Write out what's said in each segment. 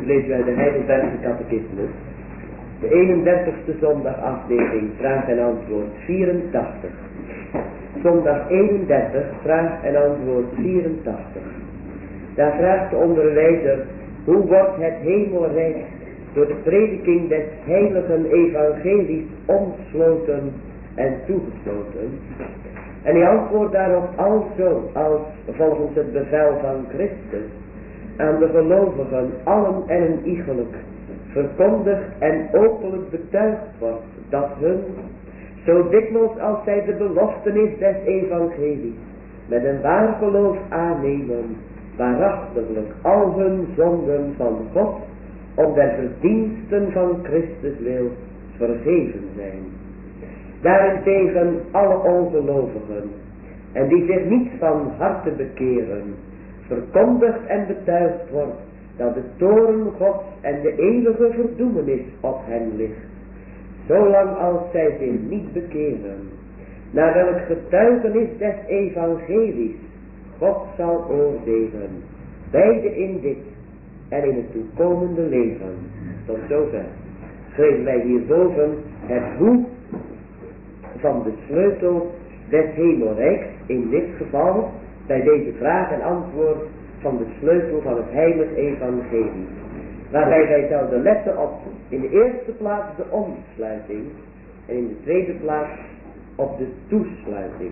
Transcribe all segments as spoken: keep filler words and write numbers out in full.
lezen wij de Heidelbergse Catechismus, de eenendertigste zondag aflevering, vraag en antwoord vierentachtig. Zondag eenendertig, vraag en antwoord vierentachtig. Daar vraagt de onderwijzer, hoe wordt het hemelrijk door de prediking des heiligen evangelies omsloten en toegesloten? En hij antwoordt daarop alzo als volgens het bevel van Christus aan de gelovigen allen en een iegelijk verkondigd en openlijk betuigd wordt dat hun, zo dikwijls als zij de beloftenis des evangelies met een waar geloof aannemen, waarachtiglijk al hun zonden van God om der verdiensten van Christus wil vergeven zijn. Daarentegen alle ongelovigen en die zich niet van harte bekeren, verkondigd en betuigd wordt dat de toorn Gods en de eeuwige verdoemenis op hen ligt, zolang als zij zich niet bekeren, naar welk getuigenis des evangelies God zal oordelen, beide in dit en in het toekomende leven. Tot zover schreven wij hierboven het hoe van de sleutel des hemelrijks, in dit geval bij deze vraag en antwoord van de sleutel van het heilige evangelie. Waarbij wij zouden letten op in de eerste plaats de omsluiting en in de tweede plaats op de toesluiting.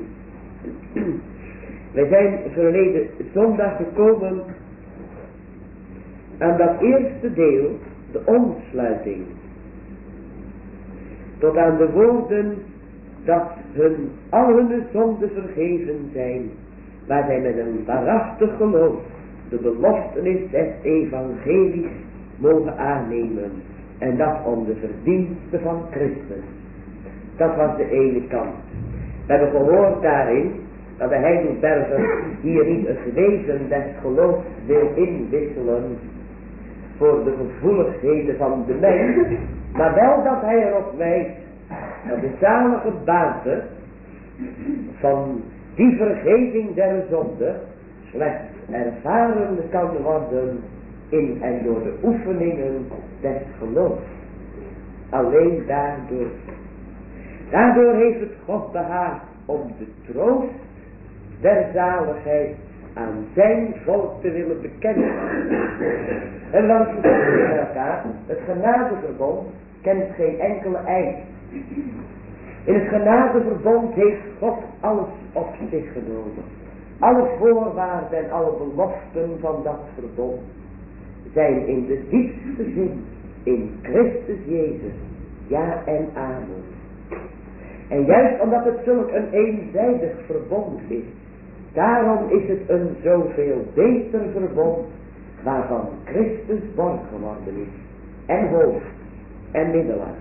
Wij zijn verleden zondag gekomen aan dat eerste deel, de omsluiting. Tot aan de woorden dat hun al hun zonden vergeven zijn, waar zij met een waarachtig geloof de beloftenis des evangelies mogen aannemen, en dat om de verdiensten van Christus. Dat was de ene kant. We hebben gehoord daarin dat de Heidelberger hier niet het wezen des geloofs wil inwisselen voor de gevoeligheden van de mens, maar wel dat hij erop wijst dat de zalige basis van die vergeving der zonde slechts ervaren kan worden in en door de oefeningen des geloofs. Alleen daardoor. Daardoor heeft het God behaagd om de troost der zaligheid aan zijn volk te willen bekennen. En dan vertellen we elkaar, het genadeverbond kent geen enkele eind. In het genadeverbond heeft God alles op zich genomen. Alle voorwaarden en alle beloften van dat verbond zijn in de diepste zin in Christus Jezus. Ja en amen. En juist omdat het zulk een eenzijdig verbond is, daarom is het een zoveel beter verbond waarvan Christus borg geworden is en hoofd en middelaar.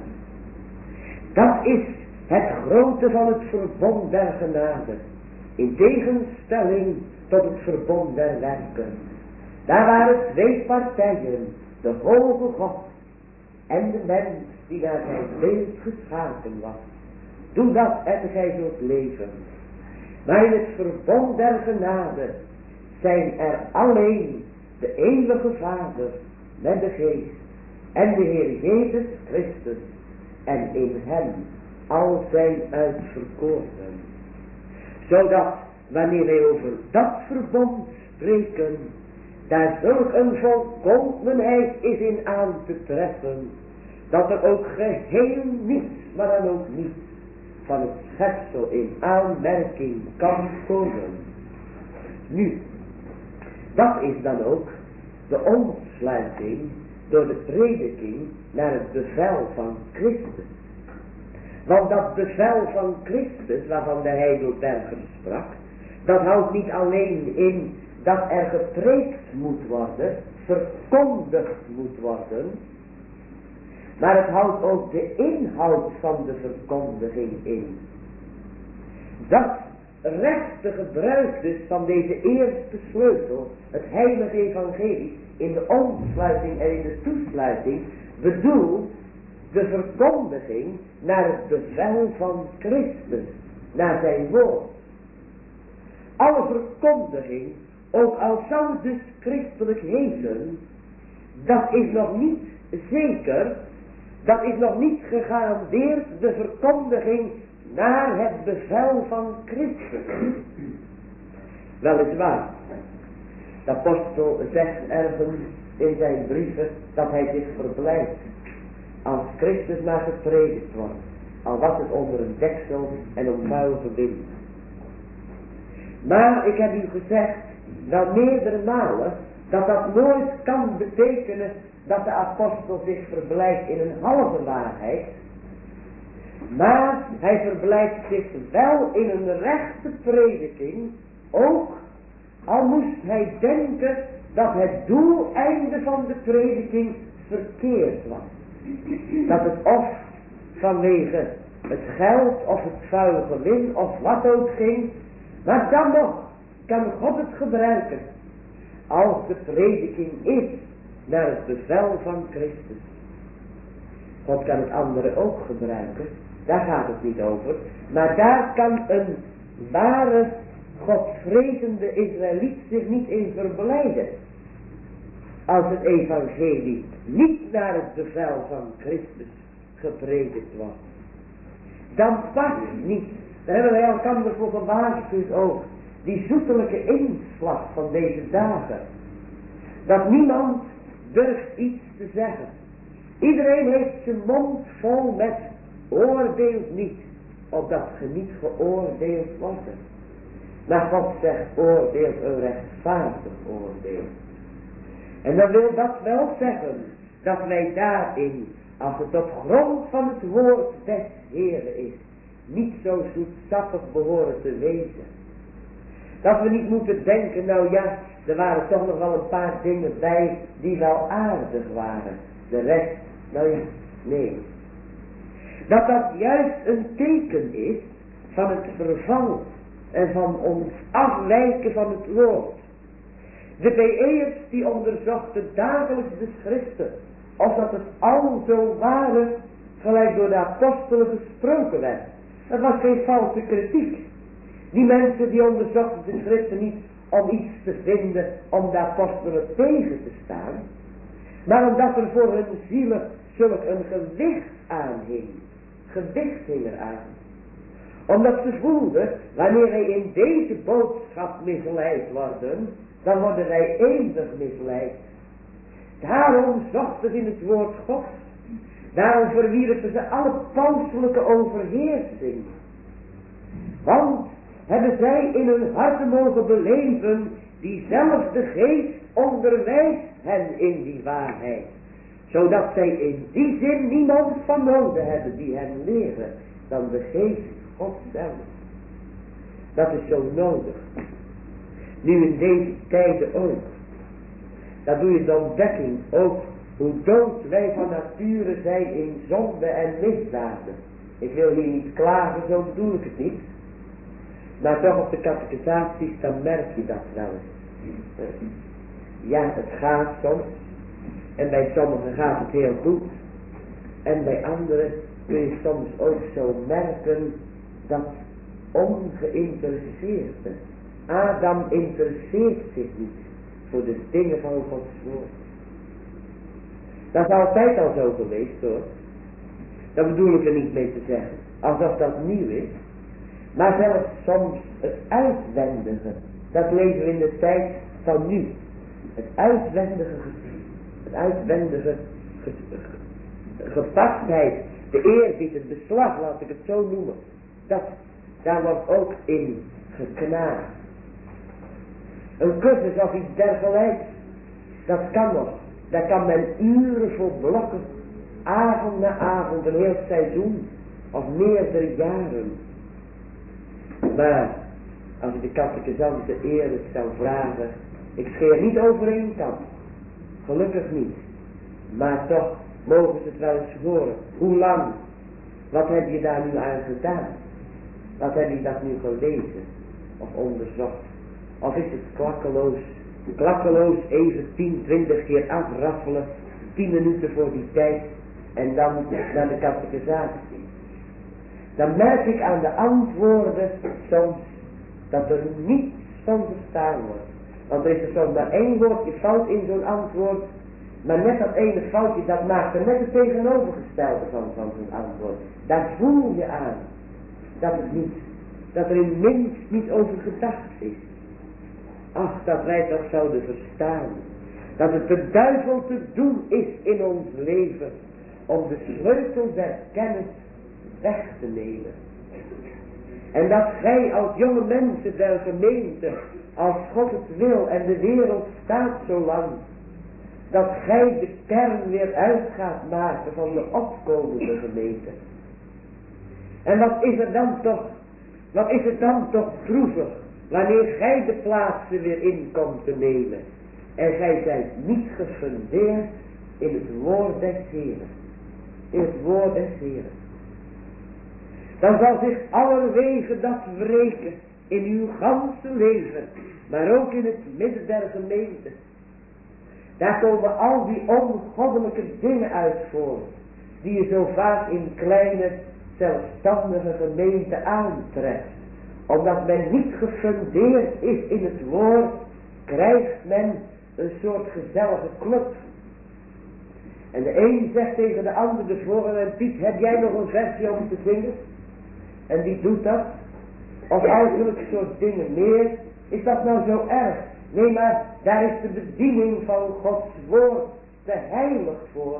Dat is het grote van het verbond der genade, in tegenstelling tot het verbond der werken. Daar waren twee partijen, de hoge God en de mens die naar zijn beeld geschapen was. Doe dat en gij zult leven. Maar in het verbond der genade zijn er alleen de eeuwige Vader met de Geest en de Heer Jezus Christus en in hem al zijn uitverkorenen. Zodat wanneer wij over dat verbond spreken, daar zulk een volkomenheid is in aan te treffen, dat er ook geheel niets, maar dan ook niets van het schepsel in aanmerking kan komen. Nu, dat is dan ook de omsluiting door de prediking naar het bevel van Christus. Want dat bevel van Christus, waarvan de Heidelberger sprak, dat houdt niet alleen in dat er gepreekt moet worden, verkondigd moet worden, maar het houdt ook de inhoud van de verkondiging in. Dat rechte gebruik dus van deze eerste sleutel, het heilige evangelie, in de omsluiting en in de toesluiting, bedoelt de verkondiging naar het bevel van Christus, naar zijn woord. Alle verkondiging, ook al zou het dus christelijk heten, dat is nog niet zeker, dat is nog niet gegarandeerd de verkondiging naar het bevel van Christus. Weliswaar, de apostel zegt ergens in zijn brieven dat hij zich verblijdt als Christus maar gepredikt wordt, al was het onder een deksel en een vuil verbind. Maar ik heb u gezegd, wel meerdere malen, dat dat nooit kan betekenen dat de apostel zich verblijdt in een halve waarheid, maar hij verblijdt zich wel in een rechte prediking, ook al moest hij denken dat het doeleinde van de prediking verkeerd was. Dat het of vanwege het geld of het vuil gewin of wat ook ging, maar dan nog kan God het gebruiken als de prediking is naar het bevel van Christus. God kan het andere ook gebruiken, daar gaat het niet over, maar daar kan een ware Godvrezende Israëliet zich niet in verblijden. Als het evangelie niet naar het bevel van Christus gepredikt wordt, dan past het niet. Daar hebben wij elkaar voor gewaarschuwd ook. Die zoetelijke inslag van deze dagen. Dat niemand durft iets te zeggen. Iedereen heeft zijn mond vol met oordeelt niet, opdat ge niet geoordeeld wordt. Maar God zegt oordeelt een rechtvaardig oordeel. En dan wil dat wel zeggen dat wij daarin, als het op grond van het woord des Heeren is, niet zo zoetsappig behoren te wezen. Dat we niet moeten denken, nou ja, er waren toch nog wel een paar dingen bij die wel aardig waren. De rest, nou ja, nee. Dat dat juist een teken is van het verval en van ons afwijken van het woord. De B E'ers die onderzochten dagelijks de schriften, of dat het al zo waren, gelijk door de apostelen gesproken werd. Dat was geen valse kritiek. Die mensen die onderzochten de schriften niet om iets te vinden, om de apostelen tegen te staan, maar omdat er voor hun zielen zulk een gewicht aan hing. Gewicht hing eraan. Omdat ze voelden, wanneer wij in deze boodschap misleid worden, dan worden wij eeuwig misleid. Daarom zochten ze in het woord God. Daarom verwierpen ze alle pauselijke overheersing. Want hebben zij in hun harten mogen beleven, diezelfde geest onderwijst hen in die waarheid. Zodat zij in die zin niemand van nodig hebben die hen leren, dan de geest God zelf. Dat is zo nodig. Nu in deze tijden ook. Dat doe je de ontdekking ook hoe dood wij van nature zijn in zonde en misdaden. Ik wil hier niet klagen, zo bedoel ik het niet. Maar toch op de catechisaties, dan merk je dat wel eens. Ja, het gaat soms. En bij sommigen gaat het heel goed. En bij anderen kun je soms ook zo merken dat ongeïnteresseerde. Adam interesseert zich niet voor de dingen van Gods woord. Dat is altijd al zo geweest hoor. Dat bedoel ik er niet mee te zeggen. Alsof dat nieuw is. Maar zelfs soms het uitwendige. Dat leven we in de tijd van nu. Het uitwendige Het uitwendige ge, ge, gepastheid. De eerbied, het beslag, laat ik het zo noemen. Dat, daar wordt ook in geknaagd. Een cursus of iets dergelijks. Dat kan nog. Daar kan men uren voor blokken. Avond na avond, een heel seizoen. Of meerdere jaren. Maar als ik de catechisante eerlijk zou vragen. Ik scheer niet over één kant. Gelukkig niet. Maar toch mogen ze het wel eens horen. Hoe lang? Wat heb je daar nu aan gedaan? Wat heb je dat nu gelezen? Of onderzocht? Of is het klakkeloos? Klakkeloos even tien, twintig keer afraffelen. tien minuten voor die tijd. En dan naar de catechisatie. Dan merk ik aan de antwoorden soms dat er niets van verstaan wordt. Want er is er soms maar één woordje fout in zo'n antwoord. Maar net dat ene foutje, dat maakt er net het tegenovergestelde van, van zijn antwoord. Daar voel je aan dat het niet, dat er in minst niet over gedacht is. Ach, dat wij toch zouden verstaan, dat het de duivel te doen is in ons leven, om de sleutel der kennis weg te nemen. En dat gij als jonge mensen der gemeente, als God het wil en de wereld staat zo lang, dat gij de kern weer uit gaat maken van de opkomende gemeente. En wat is er dan toch, wat is het dan toch droevig, wanneer gij de plaatsen weer in komt te nemen. En gij zijt niet gefundeerd in het woord des Heren. In het woord des Heren. Dan zal zich allerwege dat wreken in uw ganse leven. Maar ook in het midden der gemeente. Daar komen al die ongoddelijke dingen uit voor. Die je zo vaak in kleine zelfstandige gemeenten aantreft. Omdat men niet gefundeerd is in het woord, krijgt men een soort gezellige club. En de een zegt tegen de ander de volgende: en Piet, heb jij nog een versje om te zingen? En die doet dat. Of al zulke soort dingen meer. Is dat nou zo erg? Nee, maar daar is de bediening van Gods woord te heilig voor.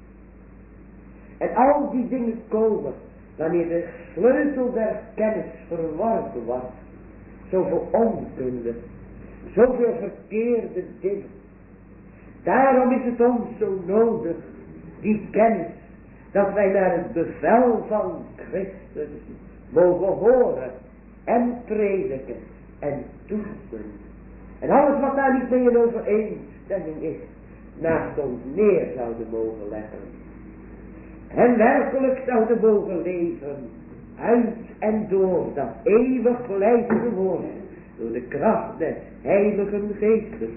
En al die dingen komen wanneer de sleutel der kennis verworpen was. Zoveel onkunde. Zoveel verkeerde dingen. Daarom is het ons zo nodig, die kennis, dat wij naar het bevel van Christus mogen horen en prediken en toetsen. En alles wat daar niet mee in overeenstemming is, naast ons neer zouden mogen leggen. En werkelijk zouden mogen leven uit en door dat eeuwig blijvende woord, door de kracht des Heiligen Geestes.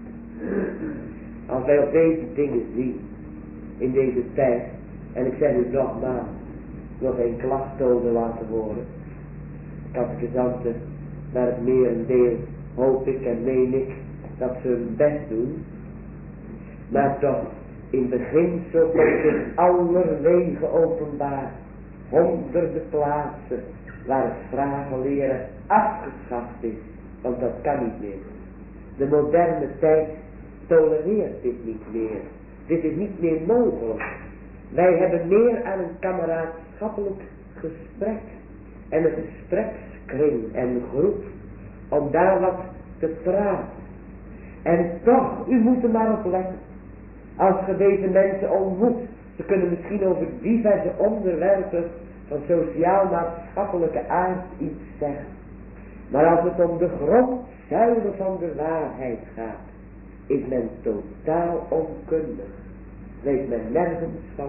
Als wij op deze dingen zien, in deze tijd, en ik zeg u nogmaals, nog geen klachttonen laten horen. Catechisanten, naar het merendeel hoop ik en meen ik dat ze hun best doen. Maar toch, in beginsel komt zich allerwege openbaar. Honderden plaatsen waar het vragen leren afgeschaft is. Want dat kan niet meer. De moderne tijd tolereert dit niet meer. Dit is niet meer mogelijk. Wij hebben meer aan een kameraadschappelijk gesprek. En een gesprekskring en groep. Om daar wat te praten. En toch, u moet er maar op letten. Als je deze mensen ontmoet. Ze kunnen misschien over diverse onderwerpen van sociaal-maatschappelijke aard iets zeggen. Maar als het om de grondzuilen van de waarheid gaat, is men totaal onkundig. Weet men nergens van.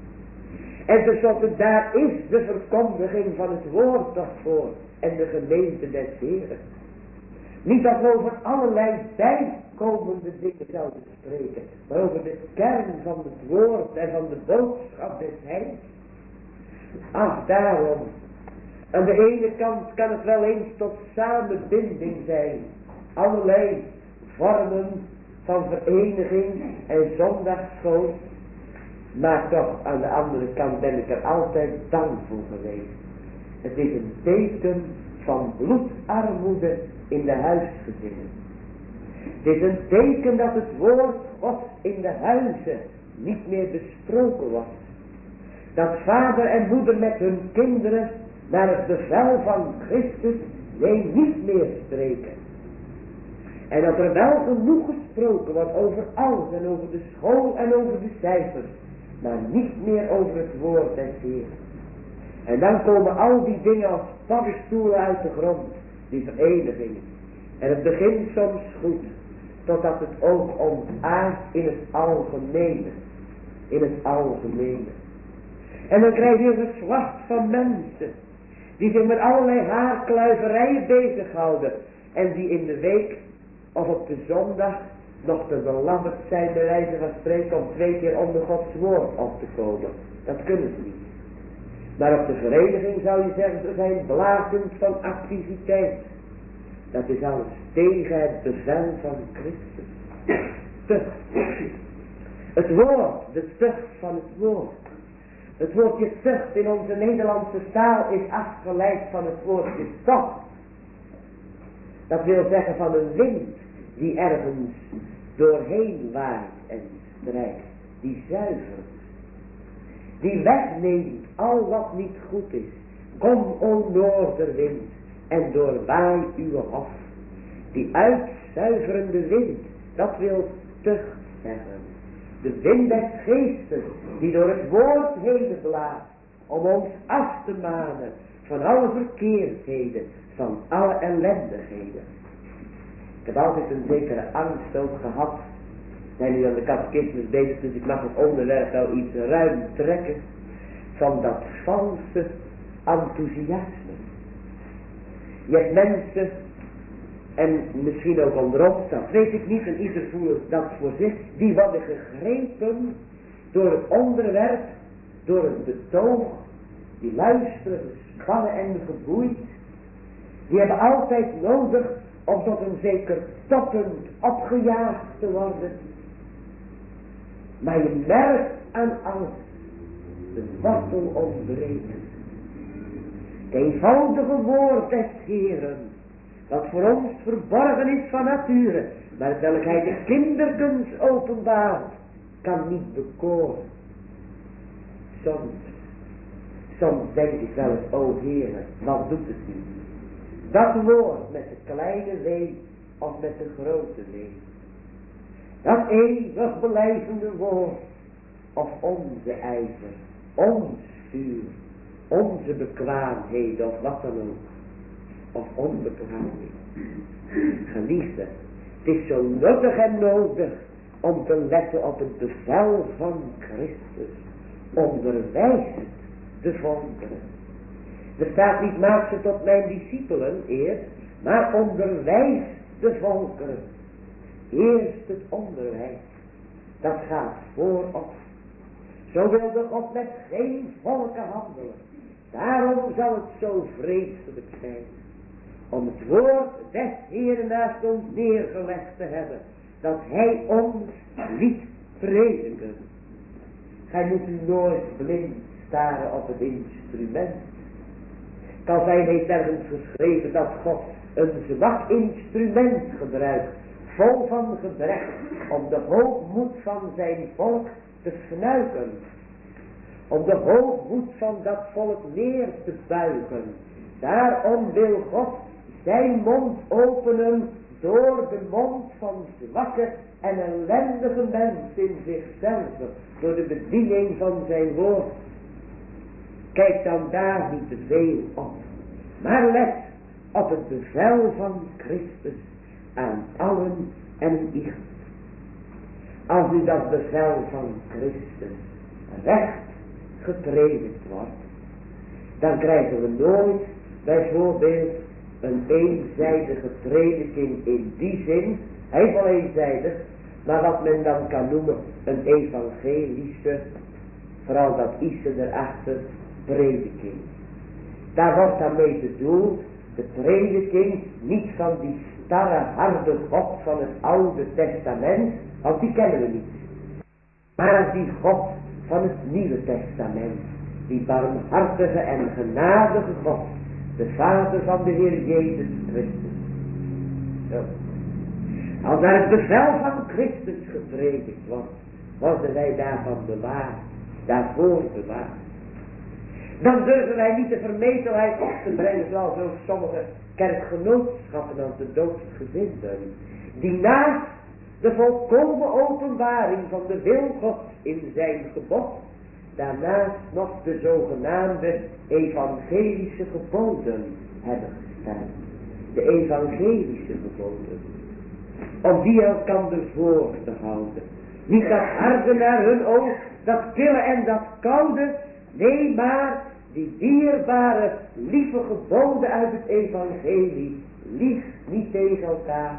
En tenslotte, daar is de verkondiging van het woord toch voor. En de gemeente des Heren. Niet dat we over allerlei bijkomende dingen zouden spreken. Maar over de kern van het woord en van de boodschap des Heils. Ach, daarom. Aan de ene kant kan het wel eens tot samenbinding zijn. Allerlei vormen van vereniging en zondagsschool. Maar toch, aan de andere kant ben ik er altijd bang voor geweest. Het is een teken van bloedarmoede in de huisgezinnen. Het is een teken dat het woord Gods in de huizen niet meer besproken was. Dat vader en moeder met hun kinderen naar het bevel van Christus, nee, niet meer spreken. En dat er wel genoeg gesproken wordt over alles en over de school en over de cijfers, maar niet meer over het woord des Heeren. En dan komen al die dingen als paddenstoelen uit de grond, die verenigingen. En het begint soms goed, totdat het ook ontaart in het algemene. In het algemene. En dan krijg je een geslacht van mensen, die zich met allerlei haarkluiverijen bezighouden. En die in de week of op de zondag nog te belabberd zijn, bij wijze van spreken, om twee keer onder Gods woord op te komen. Dat kunnen ze niet. Maar op de vereniging zou je zeggen, er zijn blazend van activiteit. Dat is alles tegen het bevel van Christus. Tucht. Het woord, de tucht van het woord. Het woordje tucht in onze Nederlandse taal is afgeleid van het woordje tocht. Dat wil zeggen van een wind die ergens doorheen waait en strijkt. Die zuivert. Die wegneemt al wat niet goed is. Kom, o noorderwind, en doorwaai uw hof. Die uitzuiverende wind, dat wil tucht zeggen. De wind des geestes, die door het woord heen blaast, om ons af te manen van alle verkeerdheden, van alle ellendigheden. Ik heb altijd een zekere angst ook gehad. Ik ben nu aan de catechismus bezig, dus ik mag het onderwerp wel iets ruim trekken. Van dat valse enthousiasme. Je hebt mensen, en misschien ook onder ons, dat weet ik niet, en ieder voelt dat voor zich, die worden gegrepen door het onderwerp, door het betoog, die luisteren, gespannen en geboeid. Die hebben altijd nodig om tot een zeker toppunt opgejaagd te worden. Maar je merkt aan alles de wortel ontbreken. Het eenvoudige woord des Heeren, dat voor ons verborgen is van nature, maar het welk hij de kinderkens openbaart, kan niet bekoren. Soms, soms denk ik wel eens, o Heere, wat doet het nu? Dat woord met de kleine wee of met de grote wee. Dat eeuwig blijvende woord of onze ijver, ons vuur, onze bekwaamheid of wat dan ook. Of onbekwaamheid. Geliefde, het is zo nuttig en nodig om te letten op het bevel van Christus. Onderwijs de volkeren. Er staat niet, maak ze tot mijn discipelen eerst, maar onderwijs de volkeren. Eerst het onderwijs. Dat gaat voorop. Zo wilde God met geen volken handelen. Daarom zal het zo vreselijk zijn om het woord des Heeren naast ons neergelegd te hebben, dat hij ons liet prediken. Gij moet u nooit blind staren op het instrument. Calvijn heeft ergens geschreven dat God een zwak instrument gebruikt, vol van gebrek, om de hoogmoed van zijn volk te fnuiken. Om de hoogmoed van dat volk neer te buigen. Daarom wil God zijn mond openen door de mond van zwakke en ellendige mensen in zichzelf. Door de bediening van zijn woord. Kijk dan daar niet te veel op. Maar let op het bevel van Christus aan allen en ieder. Als u dat bevel van Christus recht gepredikt wordt, dan krijgen we nooit bijvoorbeeld een eenzijdige prediking in die zin, hij is wel eenzijdig, maar wat men dan kan noemen een evangelische, vooral dat isse erachter, prediking. Daar wordt dan mee bedoeld de prediking niet van die starre harde God van het Oude Testament, want die kennen we niet. Maar die God van het Nieuwe Testament, die barmhartige en genadige God, de Vader van de Heer Jezus Christus. Zo. Als daar het bevel van Christus gepredikt wordt, worden wij daarvan bewaard, daarvoor bewaard. Dan durven wij niet de vermetelheid op te brengen, zoals ook sommige kerkgenootschappen als de doodsgezinden, die naast de volkomen openbaring van de wil Gods in zijn gebod, daarnaast nog de zogenaamde evangelische geboden hebben gestaan. De evangelische geboden. Om die elkander voor te houden. Niet dat harde naar hun oog, dat kille en dat koude. Nee, maar die dierbare, lieve geboden uit het evangelie. Lief niet tegen elkaar.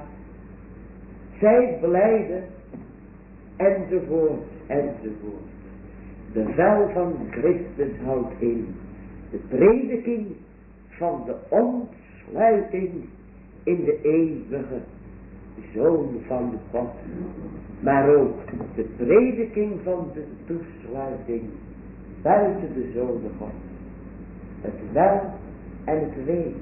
Zij blijden. Enzovoort, enzovoort. De bevel van Christus houdt in de prediking van de ontsluiting in de eeuwige Zoon van de God. Maar ook de prediking van de toesluiting buiten de Zoon van God. Het wel en het wee.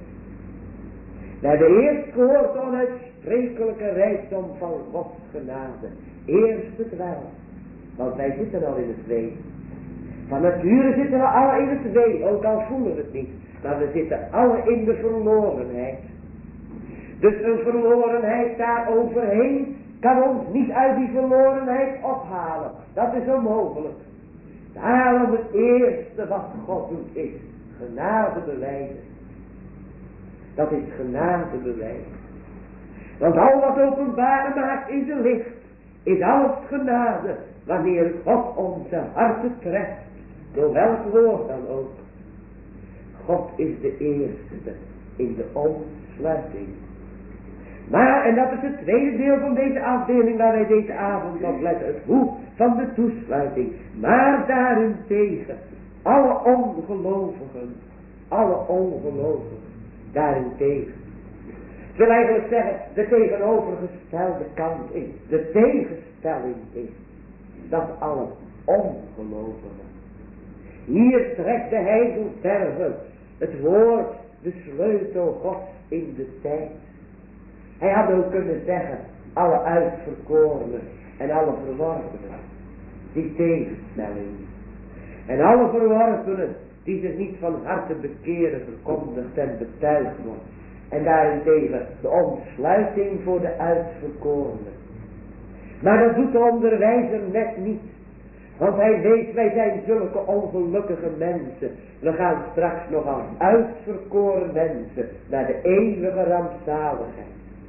We hebben eerst gehoord onuitsprekelijke rijkdom van Gods genade. Eerst het wel. Want wij zitten al in het wee. Van nature zitten we alle in het wee, ook al voelen we het niet. Maar we zitten alle in de verlorenheid. Dus een verlorenheid daar overheen kan ons niet uit die verlorenheid ophalen. Dat is onmogelijk. Daarom het eerste wat God doet is genade bewijzen. Dat is genade bewijzen. Want al wat openbaar maakt in de licht is alles genade. Wanneer God onze harten treft. Door welk woord dan ook. God is de eerste in de ontsluiting. Maar, en dat is het tweede deel van deze afdeling waar wij deze avond op letten. Het hoe van de toesluiting. Maar daarentegen, alle ongelovigen, alle ongelovigen, daarentegen. Ik wil eigenlijk zeggen, de tegenovergestelde kant is, de tegenstelling is, dat alle ongelovigen. Hier trekt de Heidelberger het woord, de sleutel Gods in de tijd. Hij had ook kunnen zeggen, alle uitverkorenen en alle verworpenen, die tegenstelling. En alle verworpenen, die zich niet van harte bekeren, verkondigd en betuigd wordt. En daarentegen de ontsluiting voor de uitverkorenen. Maar dat doet de onderwijzer net niet. Want hij weet, wij zijn zulke ongelukkige mensen. We gaan straks nog als uitverkoren mensen naar de eeuwige rampzaligheid.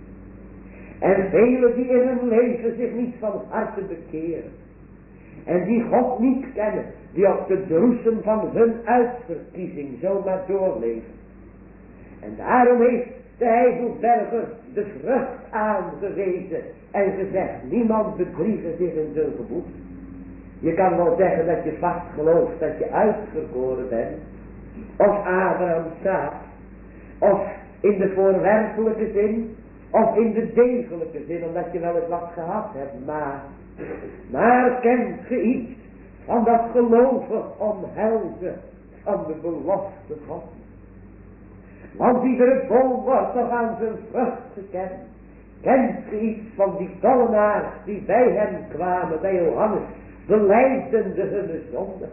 En velen die in hun leven zich niet van harte bekeren. En die God niet kennen. Die op de droesem van hun uitverkiezing zomaar doorleven. En daarom heeft de Heidelberger de vrucht aangewezen. En gezegd, niemand bedriegen zich in zijn geboet. Je kan wel zeggen dat je vast gelooft dat je uitverkoren bent. Of Abraham staat. Of in de voorwerpelijke zin. Of in de degelijke zin, omdat je wel eens wat gehad hebt. Maar, maar kent ge iets van dat gelovig omhelzen van de belofte God. Want iedere boom wordt nog aan zijn vrucht gekend. Kent ge iets van die tollenaars die bij hem kwamen, bij Johannes, belijdende hun zonde.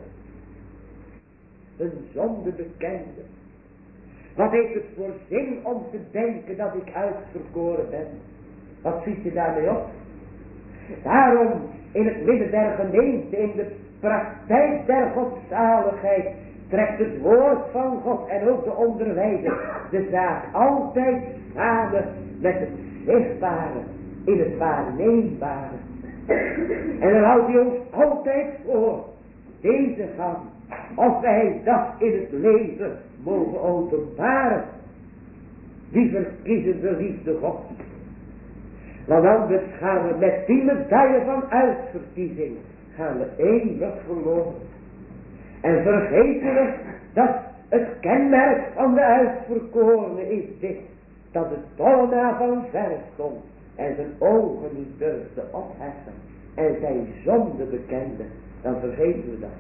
Hun zonde bekende. Wat heeft het voor zin om te denken dat ik uitverkoren ben? Wat ziet je daarmee op? Daarom in het midden der gemeente, in de praktijk der godzaligheid, trekt het woord van God en ook de onderwijzer de zaak altijd samen met het zichtbare, in het waarneembare. En dan houdt hij ons altijd voor, deze gang, of wij dat in het leven mogen openbaren. Die verkiezen de liefde God. Want anders gaan we met die medaille van uitverkiezing, gaan we eeuwig verloren. En vergeten we dat het kenmerk van de uitverkorene is dit. Dat de tollenaar van ver stond en zijn ogen niet durfde opheffen. En zijn zonde bekende. Dan vergeten we dat.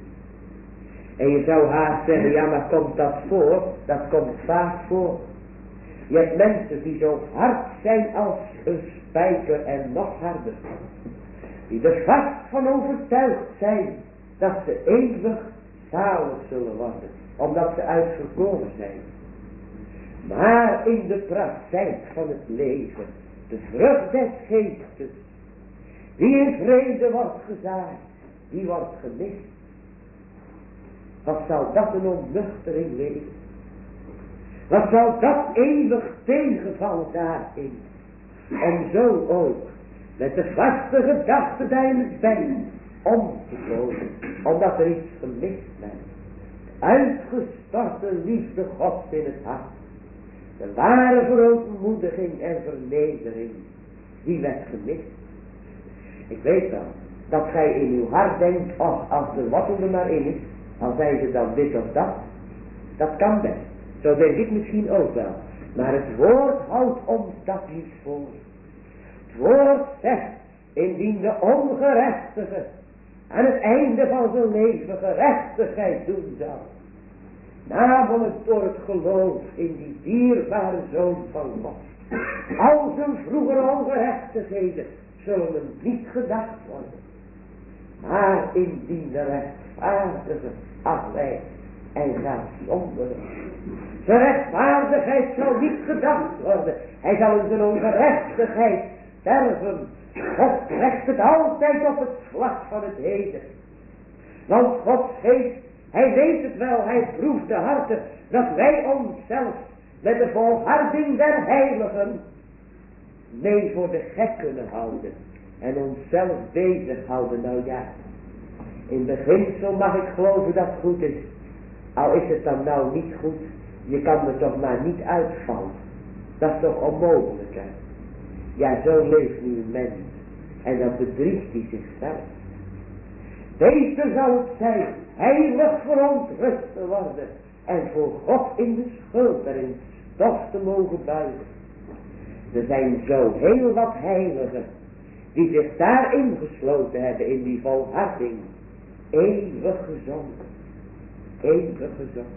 En je zou haast zeggen, ja maar komt dat voor? Dat komt vaak voor. Je hebt mensen die zo hard zijn als een spijker en nog harder. Die er vast van overtuigd zijn dat ze eeuwig zalig zullen worden. Omdat ze uitverkoren zijn. Maar in de praktijk van het leven, de vrucht des geestes, die in vrede wordt gezaaid, die wordt gemist. Wat zou dat een ontnuchtering wezen? Wat zou dat eeuwig tegenvallen daarin? Om zo ook met de vaste gedachte bij het bent om te komen. Omdat er iets gemist bent. Uitgestorte liefde Gods in het hart. De ware verootmoediging en vernedering. Die werd gemist. Ik weet wel. Dat gij in uw hart denkt. Och, als de wortel er maar in is. Dan zijn ze dan dit of dat. Dat kan best. Zo denk ik misschien ook wel. Maar het woord houdt ons dat niet voor. woord zegt, indien de ongerechtige aan het einde van zijn leven gerechtigheid doen zal, namelijk door het geloof in die dierbare Zoon van God, al zijn vroegere ongerechtigheden zullen hem niet gedacht worden. Maar indien de rechtvaardige afwijkt en gaat zonderen, zijn rechtvaardigheid zal niet gedacht worden. Hij zal in zijn ongerechtigheid sterven. God legt het altijd op het vlak van het heden. Want Gods geest, hij weet het wel, hij proeft de harten, dat wij onszelf met de volharding der heiligen mee voor de gek kunnen houden. En onszelf bezighouden. Nou ja, in beginsel mag ik geloven dat het goed is. Al is het dan nou niet goed, je kan er toch maar niet uitvallen. Dat is toch onmogelijk, hè? Ja, zo leeft nu een mens. En dan bedriegt hij zichzelf. Deze zal het zijn, heilig verontrust te worden. En voor God in de schuld en in stof te mogen buigen. Er zijn zo heel wat heiligen die zich daarin gesloten hebben, in die volharding. Eeuwig gezonken. Eeuwig gezonken.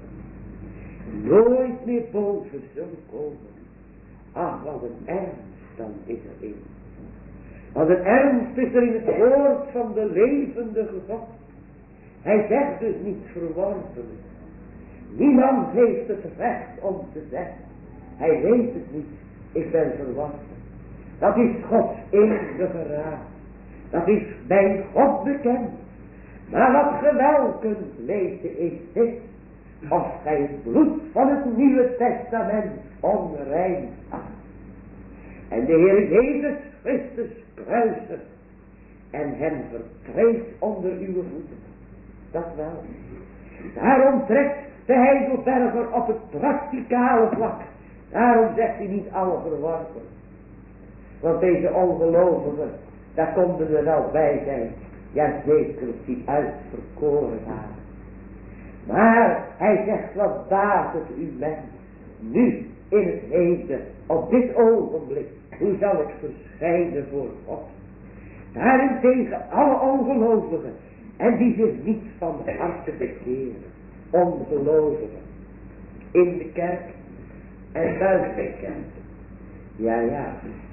Nooit meer boven zullen komen. Ach, wat een ernst dan is er in. Wat een ernst is er in het woord van de levendige God. Hij zegt dus niet verworpen. Niemand heeft het recht om te zeggen. Hij weet het niet. Ik ben verworpen. Dat is Gods eeuwige raad. Dat is bij God bekend. Maar wat ge wel kunt weten is dit. Of gij het bloed van het Nieuwe Testament onrein acht. En de Heer Jezus Christus kruisen. En hem vertreedt onder uw voeten. Dat wel. Daarom trekt de Heidelberger op het praktikale vlak. Daarom zegt hij niet alle verworpen. Want deze ongelovigen, daar konden er wel bij zijn. Ja, zeker die uitverkoren waren. Maar hij zegt, wat baat het u mens, nu in het heden, op dit ogenblik, hoe zal ik verschijnen voor God? Daarentegen alle ongelovigen, en die zich niet van de harte bekeren, ongelovigen, in de kerk en buiten de kerk. Ja, ja,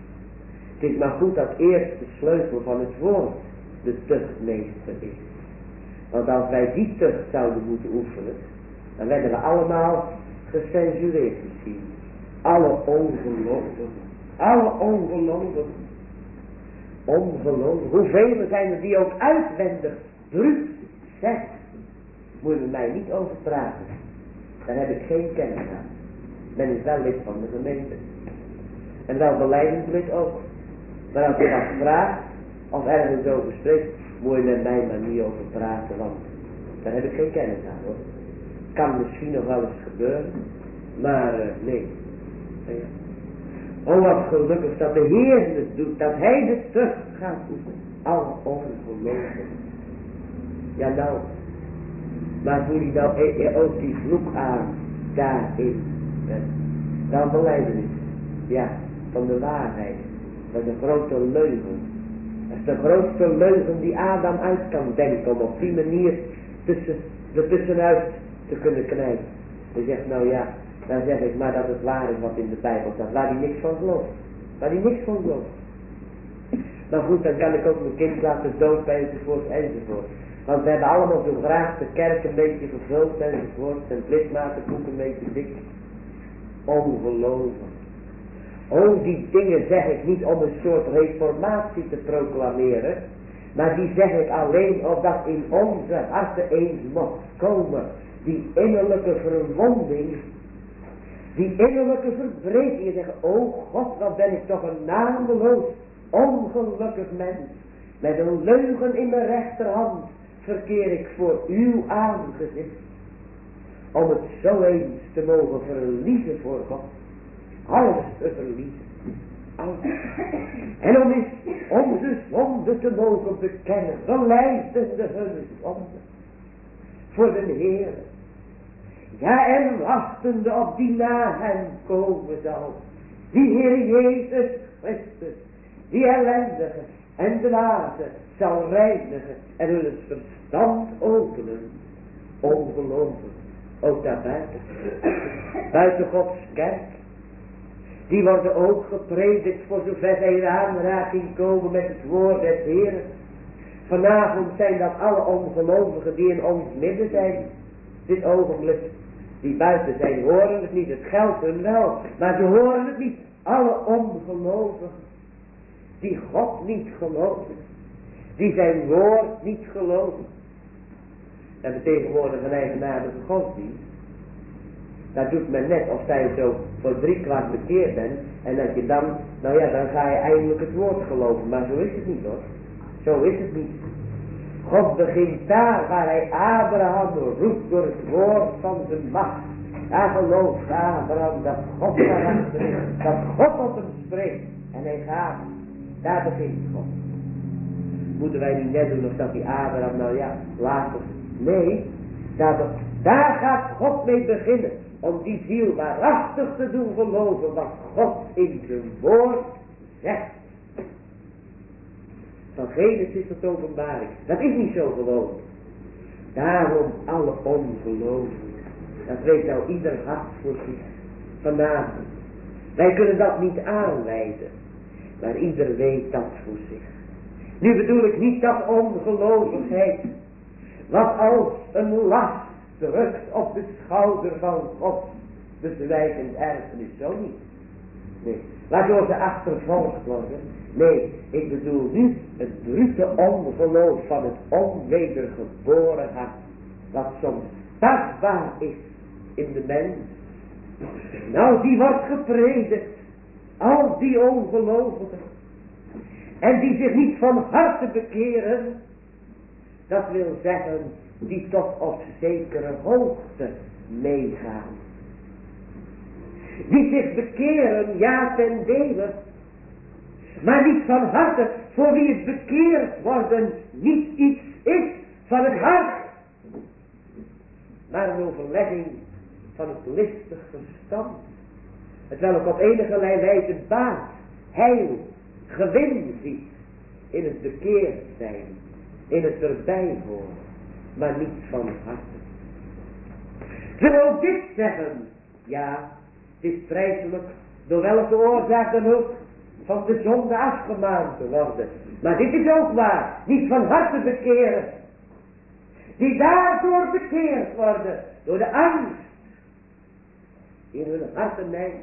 het is maar goed dat eerst de sleutel van het woord de tuchtmeester is. Want als wij die tucht zouden moeten oefenen, dan werden we allemaal gecensureerd misschien. Alle ongelovigen. Alle ongelovigen. Ongelovigen. Hoeveel zijn er die ook uitwendig bruut zeggen. Moet je mij niet over praten. Daar heb ik geen kennis aan. Ben ik wel lid van de gemeente. En wel beleidend lid ook. Maar als je dat vraagt, of ergens over spreekt, moet je met mij maar niet over praten, want daar heb ik geen kennis aan, hoor. Kan misschien nog wel eens gebeuren, maar uh, nee. Ja. Oh, wat gelukkig dat de Heer het doet, dat Hij de tucht gaat oefenen. Alle ongelovigen. Ja nou, maar voel je nou e e ook die vloek aan, daarin. Ja. Dan belijdenis, ja, van de waarheid. Dat is een grote leugen. Dat is de grootste leugen die Adam uit kan denken, om op die manier tussen, er tussenuit te kunnen knijpen. Hij zegt, nou ja, dan zeg ik maar dat het waar is wat in de Bijbel staat, waar hij niks van gelooft. Waar hij niks van gelooft. Maar goed, dan kan ik ook mijn kind laten dood enzovoort enzovoort. Want we hebben allemaal zo graag de kerk een beetje gevuld enzovoort, en het lidmatenboek een beetje dik. Ongelooflijk. Oh, die dingen zeg ik niet om een soort reformatie te proclameren, maar die zeg ik alleen opdat in onze harten eens mocht komen, die innerlijke verwonding, die innerlijke verbreking. Je zegt, oh God, wat ben ik toch een nameloos, ongelukkig mens, met een leugen in mijn rechterhand verkeer ik voor uw aangezicht, om het zo eens te mogen verliezen voor God. Alles te verliezen. Alles. En om is onze zonde te mogen bekennen. Belijdende hun zonde. Voor de Heer. Ja, en wachtende op die na hem komen zal. Die Heer Jezus Christus. die ellendige en dwaze zal reinigen en hun het verstand openen. Ongelooflijk, ook daarbuiten. Buiten Gods kerk. Die worden ook gepredikt voor zover zij in aanraking komen met het woord des Heeren. Vanavond zijn dat alle ongelovigen die in ons midden zijn. Dit ogenblik. Die buiten zijn horen het niet. Het geldt hun wel. Maar ze horen het niet. Alle ongelovigen. Die God niet geloven. Die zijn woord niet geloven. En we tegenwoordig een eigenaardige godsdienst. Dat doet men net of zij zo voor drie kwart bekeerd bent. En dat je dan, nou ja, dan ga je eindelijk het woord geloven. Maar zo is het niet hoor. Zo is het niet. God begint daar waar hij Abraham roept door het woord van zijn macht. Daar gelooft Abraham dat God daarachter is. Dat God op hem spreekt. En hij gaat. Daar begint God. Moeten wij niet net doen of dat die Abraham, nou ja, later. Nee, daar, daar gaat God mee beginnen. Om die ziel waarachtig te doen geloven wat God in zijn woord zegt. Van Genesis tot Openbaring. Dat is niet zo gewoon. Daarom alle ongeloven. Dat weet nou ieder hart voor zich. Vanavond. Wij kunnen dat niet aanwijzen. Maar ieder weet dat voor zich. Nu bedoel ik niet dat ongelovigheid. Wat als een last drukt op de schouder van God. Bezwijkend erfenis. Zo niet. Nee. Waardoor ze achtervolgd worden. Nee, ik bedoel nu het brute ongeloof van het onwedergeboren hart. Wat soms tastbaar is in de mens. Nou, die wordt gepredikt. Al die ongelovigen. En die zich niet van harte bekeren. Dat wil zeggen, die tot op zekere hoogte meegaan. Die zich bekeren, ja ten dele. Maar niet van harte, voor wie het bekeerd worden niet iets is van het hart. Maar een overlegging van het listig verstand. Het welk op enige wijze baat, heil, gewin ziet in het bekeerd zijn, in het erbij horen, maar niet van harte. Wil ook dit zeggen, ja, het is vreselijk, door welke oorzaak dan ook, van de zonde afgemaakt te worden. Maar dit is ook waar, niet van harte bekeren. Die daardoor bekeerd worden, door de angst in hun harten mijt.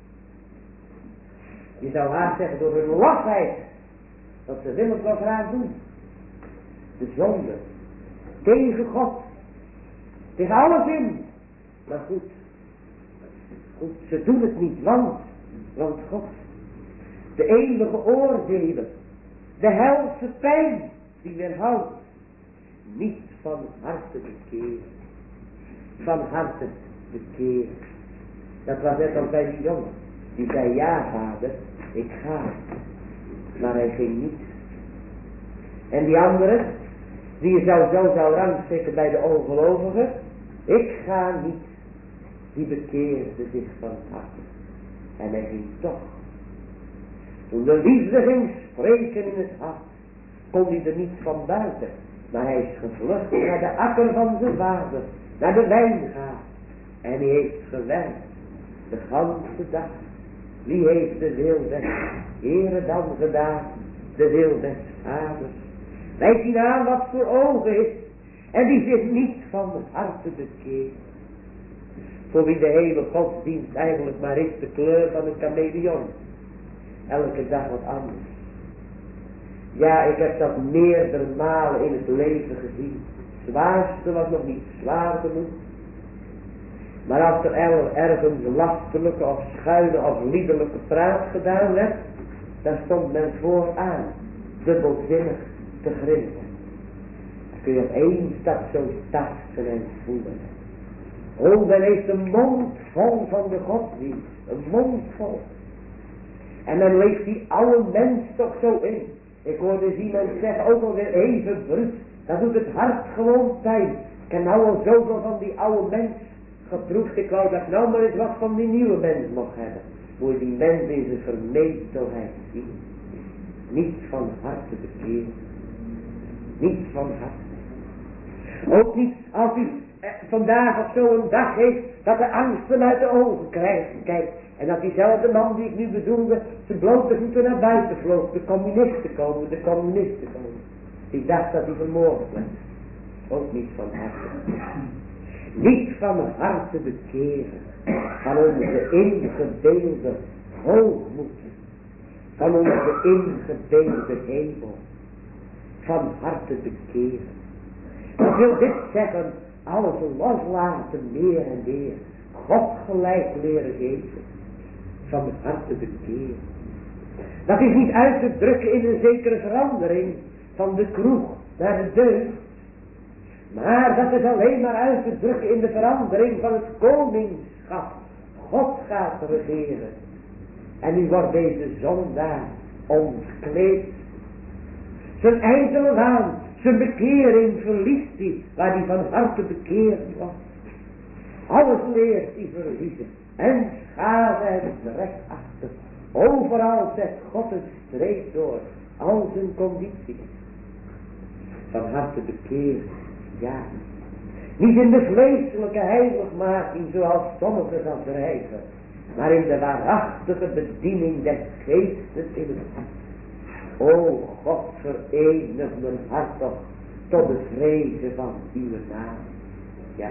Je zou haast zeggen door hun lafheid, dat ze willen wat eraan doen. De zonde, tegen God, tegen alles in. Maar goed, goed, ze doen het niet, want, want God, de eeuwige oordelen, de helse pijn, die weerhoudt, niet van harte bekeren. Van harte bekeren. Dat was net als bij die jongen. Die zei, ja vader, ik ga. Maar hij ging niet. En die andere, die je zou zo zou rangschikken bij de ongelovigen. Ik ga niet. Die bekeerde zich van harte. En hij ging toch. Toen de liefde ging spreken in het hart, kon hij er niet van buiten. Maar hij is gevlucht naar de akker van zijn vader, naar de wijngaard. En hij heeft gewerkt, de ganse dag. Wie heeft de wil des Heere dan gedaan? De wil des vaders. Wij zien aan wat voor ogen is. En die zich niet van het harte bekeert. Voor wie de hele godsdienst eigenlijk maar is de kleur van een chameleon. Elke dag wat anders. Ja, ik heb dat meerdere malen in het leven gezien. Het zwaarste was nog niet zwaar genoeg. Maar als er ergens lastelijke of schuine of liederlijke praat gedaan werd, dan stond men vooraan, dubbelzinnig te grinniken. Dan kun je op één stap zo tasten en voelen. Oh, men heeft een mond vol van de godsdienst. Een mond vol. En dan leeft die oude mens toch zo in. Ik hoorde eens iemand zeggen, ook alweer even bruut. Dat doet het hart gewoon pijn. Ik heb nou al zoveel van die oude mens geproefd. Ik wou dat ik nou maar eens wat van die nieuwe mens mocht hebben. Moet je die mens in zijn vermetelheid zien. niet van harte bekeren. Niet van harte. Ook niet als u eh, vandaag op zo'n dag heeft dat de angst hem uit de ogen krijgt, kijkt. En dat diezelfde man die ik nu bedoelde, zijn blote voeten naar buiten vloog. De communisten komen, de communisten komen. Die dacht dat hij vermoord werd. Ook niet van harte. Niet van harte bekeren. Van onze ingebeelde hoogmoed. Van onze ingebeelde hemel. Van harte bekeren. Dat wil dit zeggen, alles loslaten meer en meer. God gelijk leren geven. Van harte bekeren. Dat is niet uit te drukken in een zekere verandering van de kroeg naar de deugd. Maar dat is alleen maar uit te drukken in de verandering van het koningschap. God gaat regeren. En nu wordt deze zondaar omkleed. Zijn ijdele waan, zijn bekering verliest hij, waar hij van harte bekeerd was. Alles leert hij verliezen. En schade en recht achter. Overal zet God een streep door. Al zijn condities. Van harte bekeerd. Ja. Niet in de vleeselijke heiligmaking zoals sommigen dat drijven. Maar in de waarachtige bediening des geestes in het hart. O God, verenig mijn hart toch tot de vrezen van uw naam. Ja.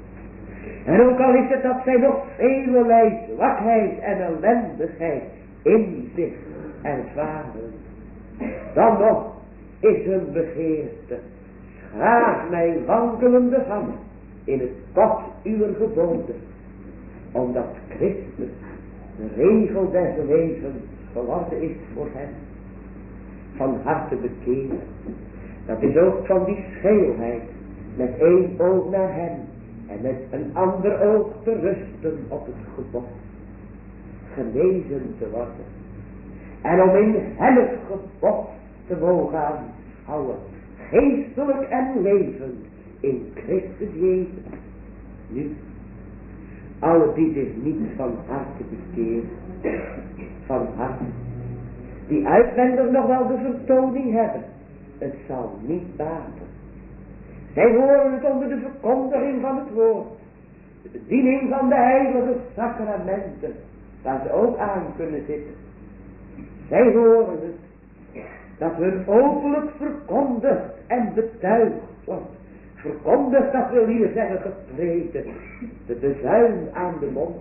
En ook al is het dat zij nog velerlei zwakheid en ellendigheid in zich ervaren. Dan nog is hun begeerte. Graag mijn wankelende hand in het pad uw geboden. Omdat Christus de regel des levens geworden is voor hen. Van harte bekeren. Dat is ook van die scheelheid. Met één oog naar hem. En met een ander oog te rusten op het gebod. Genezen te worden. En om in hem het gebod te mogen aanhouden. Geestelijk en levend in Christus Jezus. Nu. Alle die zich niet van harte bekeren. Van harte. Die uitwendig nog wel de vertoning hebben. Het zal niet baten. Zij horen het onder de verkondiging van het woord. De bediening van de heilige sacramenten. Waar ze ook aan kunnen zitten. Zij horen het. Dat hun openlijk verkondigd en betuigd wordt. Verkondigd, dat wil hier zeggen gepredikt. De bezuin aan de mond.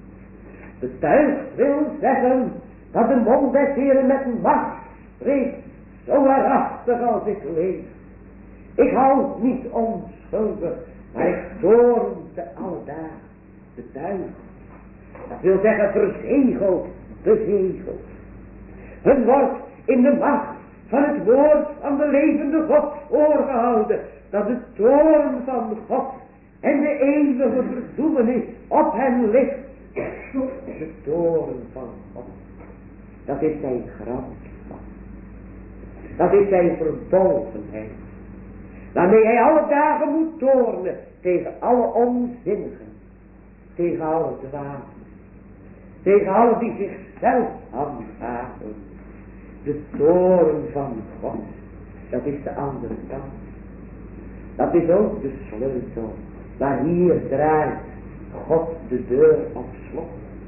Betuigd wil zeggen dat de mond des Heren met macht spreekt. Zo waarachtig als ik leef. Ik hou niet onschuldig, maar ik toorn te alledaag. Betuigd. Dat wil zeggen verzegeld, bezegeld. Hun wordt in de macht van het woord van de levende God voorgehouden. Dat de toorn van God en de eeuwige verdoemenis op hen ligt. De toorn van God. Dat is zijn gramschap. Dat is zijn verbolgenheid. Waarmee hij alle dagen moet toornen tegen alle onzinnigen. Tegen alle dwazen. Tegen alle die zichzelf handhaven. De toorn van God. Dat is de andere kant. Dat is ook de sleutel. Maar hier draait God de deur op slot.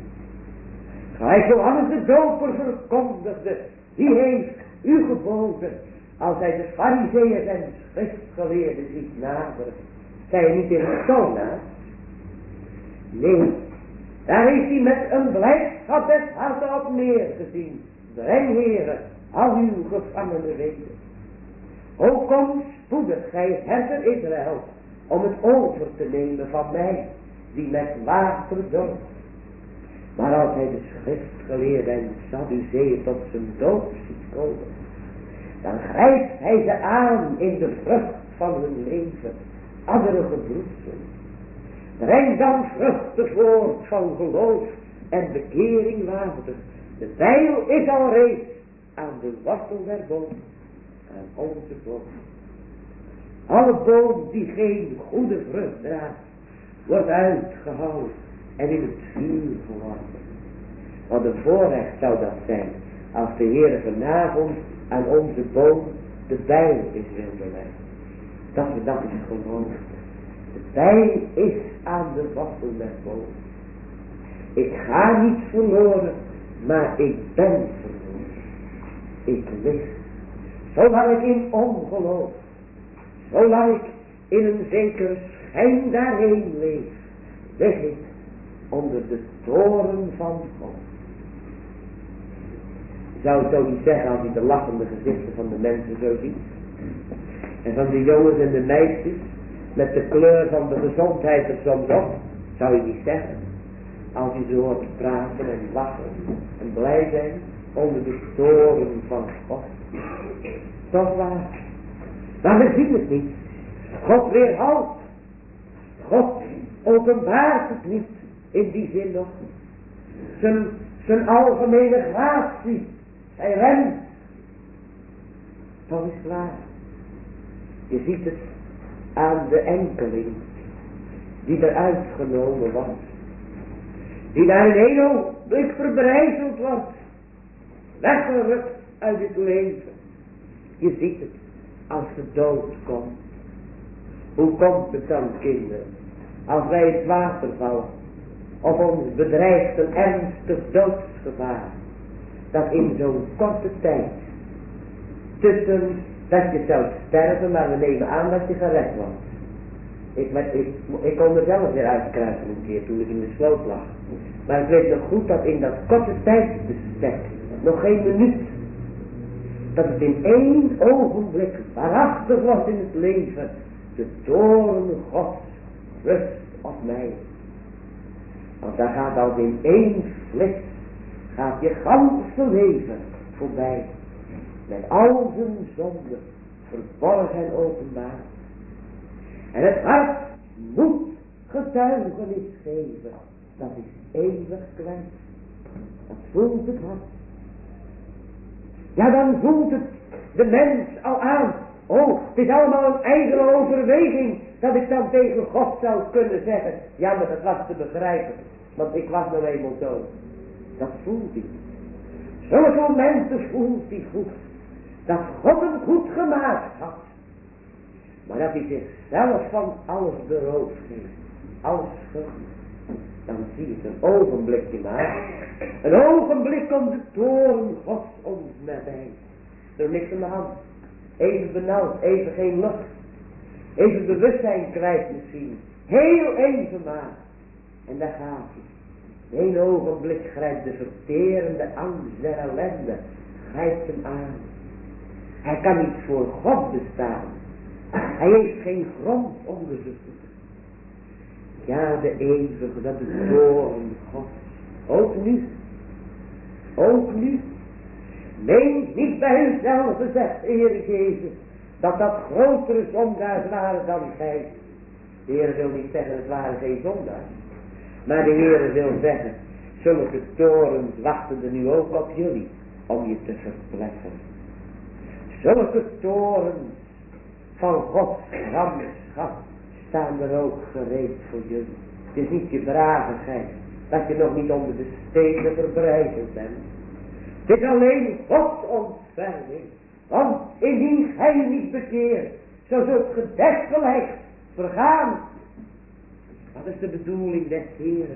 Gelijk Johannes de Doper verkondigde. Die heeft u geboden. Als hij de farizeeën en schriftgeleerden ziet naderen. Zij niet in de tona. Nee. Daar heeft hij met een blijdschap des harten op neergezien. Breng, heren, al uw gevangenen weder. O kom spoedig, gij herder Israël, om het over te nemen van mij, die met water dorp. Maar als hij de schriftgeleerden en Sadduceeën tot zijn dood ziet komen, dan grijpt hij ze aan in de vrucht van hun leven, andere gebroedselen. Breng dan vruchten voort van geloof en bekering waardig. De bijl is al reeds aan de wortel der boom, aan onze boom. Alle boom die geen goede vrucht draagt, wordt uitgehouden en in het vuur geworpen. Wat een voorrecht zou dat zijn, als de Heer vanavond aan onze boom de bijl is wilde leggen. Dat we dat is geloofd. De bijl is aan de wortel der boom. Ik ga niet verloren, maar ik ben verloren. Ik leef. Zolang ik in ongeloof, zolang ik in een zekere schijn daarheen leef, lig ik onder de toren van God. Je zou het zo niet zeggen als je de lachende gezichten van de mensen zo ziet. En van de jongens en de meisjes, met de kleur van de gezondheid er soms op, zou je niet zeggen. Als je ze hoort praten en lachen en blij zijn onder de toren van God. Toch waar. Maar we zien het niet. God weerhoudt. God openbaart het niet in die zin nog. Zijn, zijn algemene gratie. Hij remt. Toch is het waar. Je ziet het aan de enkeling die eruit genomen was. Die daar in één ogenblik verbrijzeld wordt. Weggerukt uit het leven. Je ziet het als de dood komt. Hoe komt het dan, kinderen? Als wij het water vallen. Of ons bedreigt een ernstig doodsgevaar. Dat in zo'n korte tijd. Tussen dat je zou sterven, maar we nemen aan dat je gered wordt. Ik, met, ik, ik kon er zelf weer uitkruipen een keer toen ik in de sloot lag. Maar ik weet nog goed dat in dat korte tijdsbestek, nog geen minuut, dat het in één ogenblik waarachtig was in het leven, de toren Gods rust op mij. Want daar gaat als in één flits, gaat je ganse leven voorbij, met al zijn zonden, verborgen en openbaar. En het hart moet getuigenis geven, dat is eeuwig kwijt. Dat voelt het hart. Ja, dan voelt het de mens al aan. Oh, het is allemaal een ijdele overweging dat ik dan tegen God zou kunnen zeggen. Ja, maar dat was te begrijpen, want ik was nou eenmaal zo. Dat voelt hij. Zulke momenten voelt hij goed. Dat God hem goed gemaakt had. Maar dat hij zichzelf van alles beroofd heeft. Alles schuld. Dan zie je het een ogenblikje maar. Een ogenblik komt de toren Gods ons nabij. Er niks aan de hand. Even benauwd, even geen lucht. Even bewustzijn kwijt misschien. Heel even maar. En daar gaat hij. In één ogenblik grijpt de verterende angst der ellende. Grijpt hem aan. Hij kan niet voor God bestaan. Hij heeft geen grond onder zijn voeten. Ja, de eeuwige, dat de toren God. Ook nu. Ook nu. Meen niet bij uzelf, zegt de Heer Jezus, dat dat grotere zondaars waren dan gij. De Heer wil niet zeggen, het waren geen zondaars. Maar de Heer wil zeggen, zulke torens wachten er nu ook op jullie, om je te verpletteren. Zulke torens van Gods gramschap staan er ook gereed voor jullie. Het is niet je bradigheid, dat je nog niet onder de stenen verbrijzeld bent. Het is alleen Gods ontferming. Want indien gij je niet bekeert, zo zult ge desgelijk vergaan. Wat is de bedoeling des Heeren?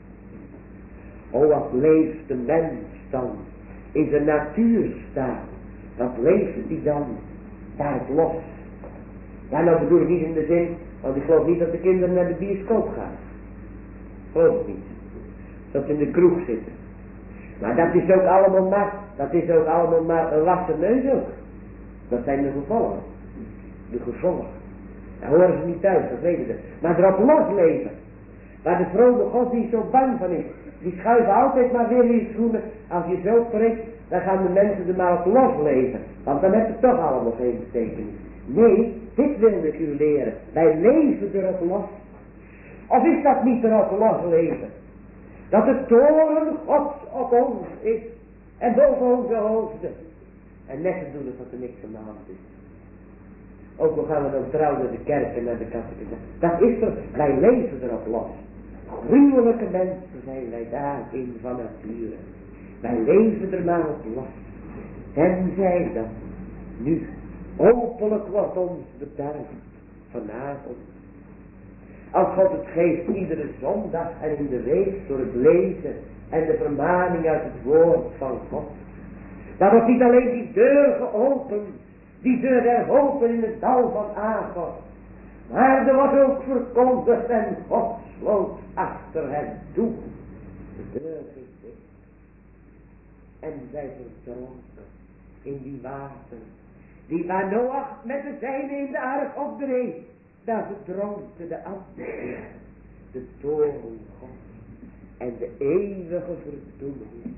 O, wat leeft de mens dan in zijn natuurstaat? Wat leeft die dan daar los? Ja, nou bedoel ik niet in de zin, want ik geloof niet dat de kinderen naar de bioscoop gaan. Geloof ik niet. Dat ze in de kroeg zitten. Maar dat is ook allemaal maar, dat is ook allemaal maar een wassen neus ook. Dat zijn de gevolgen. De gevolgen. Daar horen ze niet thuis, dat weten ze. Maar erop losleven. Waar de vrome godsdienst zo bang van is. Die schuiven altijd maar weer in je schoenen. Als je zo prikt, dan gaan de mensen er maar op losleven. Want dan heeft het toch allemaal geen betekenis. Nee, dit wil ik u leren. Wij leven erop los. Of is dat niet erop losleven? Dat de toren Gods op ons is. En boven onze hoofden. En net te doen alsof er niks aan de hand is. Ook al gaan we dan trouw naar de kerk en naar de catechisme. Dat is er. Wij leven erop los. Gruwelijke mensen zijn wij daarin van nature. Wij leven er maar op los. Tenzij dat nu openlijk wordt ons betuigd vanavond. Als God het geeft iedere zondag en in de week door het lezen en de vermaning uit het woord van God. Dan wordt niet alleen die deur geopend, die deur der hopen in het dal van Agor. Maar er wordt ook verkondigd en God sloot achter hen toe. De deur ging dicht. En zij verdronken in die water, die waar Noach met de zijnen in de ark opdreef. Daar verdronken de anderen, de toren God en de eeuwige verdoemenis.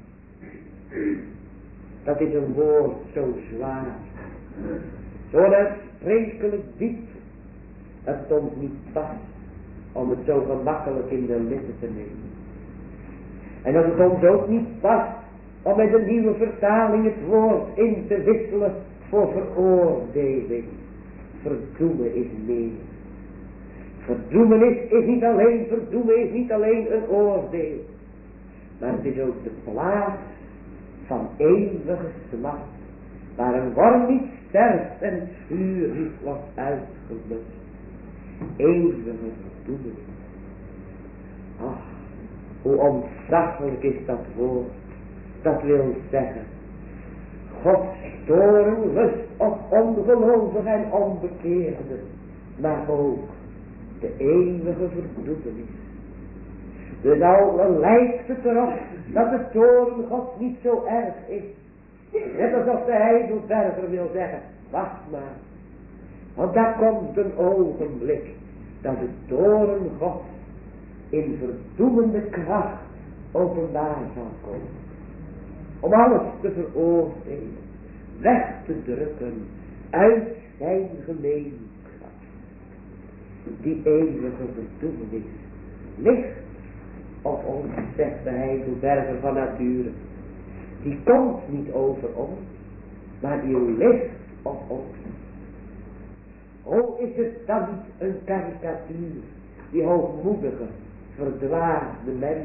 Dat is een woord zo zwaar, zo uitsprekelijk diep, dat het ons niet past om het zo gemakkelijk in de lippen te nemen. En dat het ons ook niet past om met een nieuwe vertaling het woord in te wisselen voor veroordeling. Verdoemen is meer. Verdoemenis is niet alleen, verdoemen is niet alleen een oordeel. Maar het is ook de plaats van eeuwige smart. Waar een worm niet sterft en het vuur niet wordt uitgelust. Eeuwige verdoemenis. Ach, hoe ontzaglijk is dat woord. Dat wil zeggen, Gods toorn rust op ongelovigen en onbekeerden, maar ook de eeuwige verdoemenis. Dus al lijkt het erop dat de toorn Gods niet zo erg is. Net alsof de heidelberger wil zeggen, wacht maar. Want daar komt een ogenblik dat de toorn Gods in verdoemende kracht openbaar zal komen. Om alles te veroordelen, weg te drukken uit zijn gemeenschap. Die eeuwige verdoemenis ligt op ons, zegt de heidelberger van nature. Die komt niet over ons, maar die ligt op ons. O, is het dan niet een karikatuur, die hoogmoedige, verdwaasde mens,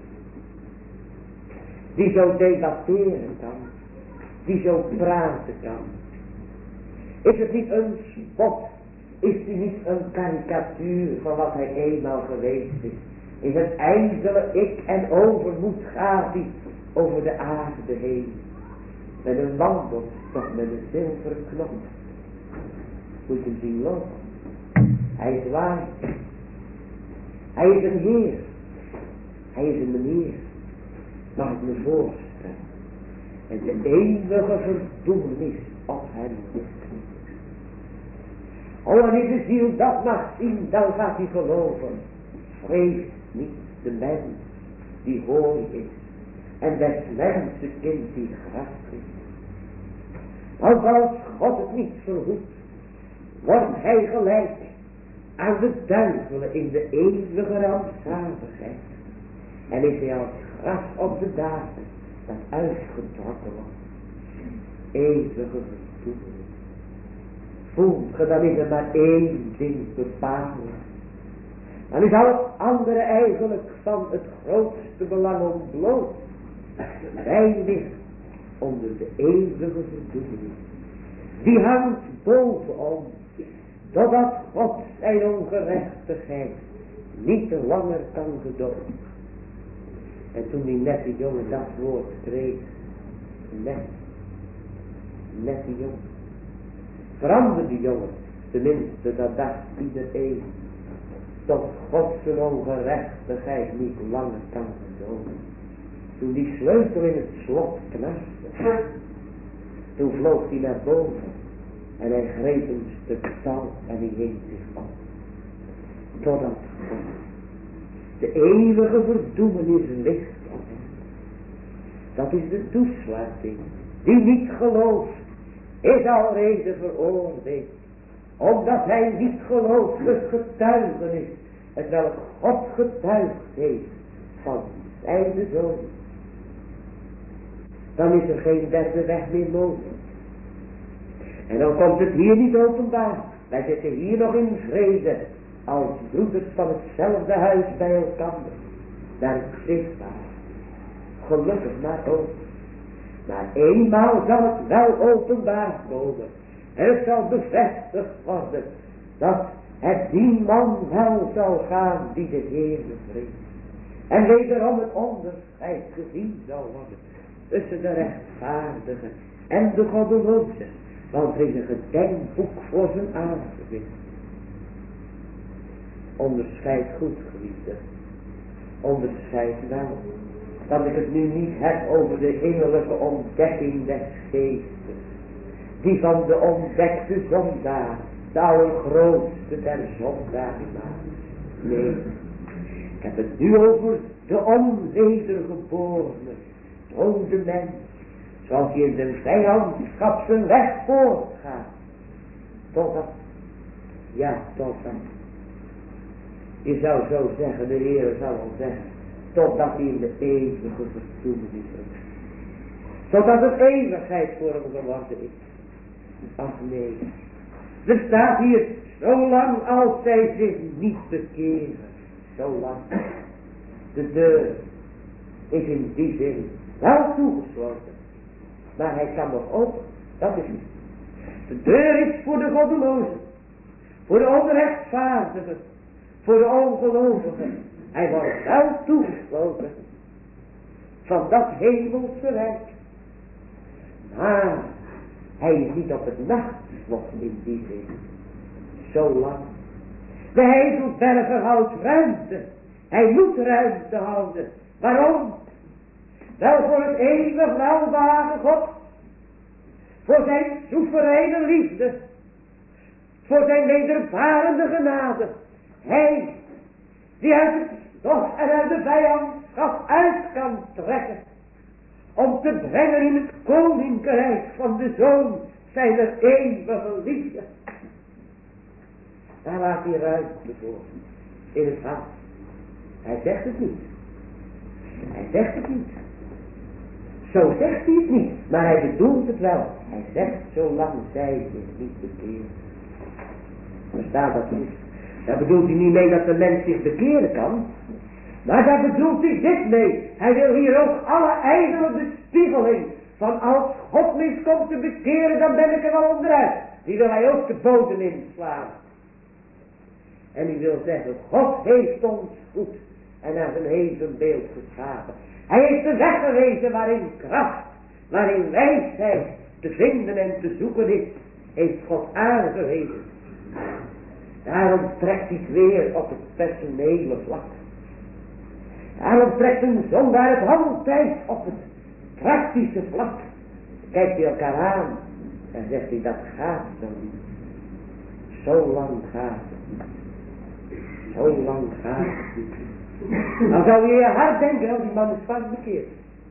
die zo debatteren kan, die zo praten kan. Is het niet een spot, is het niet een karikatuur van wat hij eenmaal geweest is. In het ijdele ik en overmoed gaat hij over de aarde heen. Met een wandelstok met een zilveren knop. Moet je hem zien lopen. Hij zwaait. Hij is een heer. Hij is een meneer. Mag ik me voorstellen. En de eeuwige verdoemenis op hem ligt. Oh, wanneer de ziel dat mag zien, dan gaat hij geloven. Vrees niet de mens die hooi is. En des mensen kind die graag is. Want als God het niet verhoedt, wordt hij gelijk aan de duivelen in de eeuwige rampzaligheid. En is hij als gras op de dagen dat uitgetrokken wordt. Eeuwige verdoemenis. Voelt ge, dan is er maar één ding bepalend. Dan is al het andere eigenlijk van het grootste belang ontbloot. Wij ligt onder de eeuwige verdoemenis. Die hangt boven ons, totdat God zijn ongerechtigheid niet langer kan gedogen. En toen die nette jongen dat woord schreef, net, nette jongen, veranderde die jongen, tenminste dat dacht iedereen, tot God zijn ongerechtigheid niet langer kan gedogen. Toen die sleutel in het slot knarste, toen vloog hij naar boven en hij greep een stuk touw en hij hing zich op. Totdat God de eeuwige verdoemenis ligt op hem. Dat is de toesluiting. Die niet gelooft, is al reden veroordeeld. Omdat hij niet gelooft, het getuigenis, het welk God getuigd heeft van zijn zoon. Dan is er geen derde weg meer mogelijk. En dan komt het hier niet openbaar. Wij zitten hier nog in vrede, als broeders van hetzelfde huis bij elkaar. Daar is zichtbaar. Gelukkig maar ook. Maar eenmaal zal het wel openbaar komen. En het zal bevestigd worden dat het die man wel zal gaan die de Heer vreest. En wederom het onderscheid gezien zal worden tussen de rechtvaardigen en de goddelozen. Want er is een gedenkboek voor zijn aangezicht. Onderscheid goed, geliefde. Onderscheid wel. Dat ik het nu niet heb over de innerlijke ontdekking des geestes. Die van de ontdekte zondaar, de allergrootste der zondaren maakt. Nee, ik heb het nu over de onwedergeborene, dode mens. Zoals hij in de vijandschap zijn weg voortgaat. Totdat, ja totdat. Je zou zo zeggen, de Heer zal wel zeggen. Totdat hij in de eeuwige verdoemenis is. Totdat het eeuwigheid voor hem geworden is. Ach nee. Er staat hier, zolang als zij zich niet bekeren. Zolang. De deur is in die zin wel toegesloten. Maar hij kan nog open. Dat is niet. De deur is voor de goddelozen. Voor de onrechtvaardigen. Voor de ongelovigen. Hij wordt wel toegesloten. Van dat hemelse rijk. Maar hij is niet op het nachtslot in die zin. Zolang. De hemelberger houdt ruimte. Hij moet ruimte houden. Waarom? Wel voor het eeuwig welware God. Voor zijn soevereine liefde. Voor zijn wedervarende genade. Hij die uit het stof en uit de vijandschap uit kan trekken. Om te brengen in het koninkrijk van de Zoon zijn eeuwige liefde. Daar laat hij ruimte voor. In het hart. Hij zegt het niet. Hij zegt het niet. Zo zegt hij het niet. Maar hij bedoelt het wel. Hij zegt zolang zij zich niet bekeren. Verstaat dat niet? Daar bedoelt hij niet mee dat de mens zich bekeren kan. Maar daar bedoelt hij dit mee. Hij wil hier ook alle ijdele bespiegeling. Van als God mij komt te bekeren, dan ben ik er wel onderuit. Die wil hij ook de bodem inslaan. En die wil zeggen, God heeft ons goed en naar zijn evenbeeld geschapen. Hij heeft de weg gewezen waarin kracht, waarin wijsheid te vinden en te zoeken is. Heeft God aangewezen. Daarom trekt hij het weer op het personele vlak. Daarom trekt een zondaar het altijd op het praktische vlak. Kijkt hij elkaar aan en zegt hij, dat gaat zo niet. Zo lang gaat het niet. Zo lang gaat het niet. Dan zou je je hart denken, oh die man is vast bekeerd.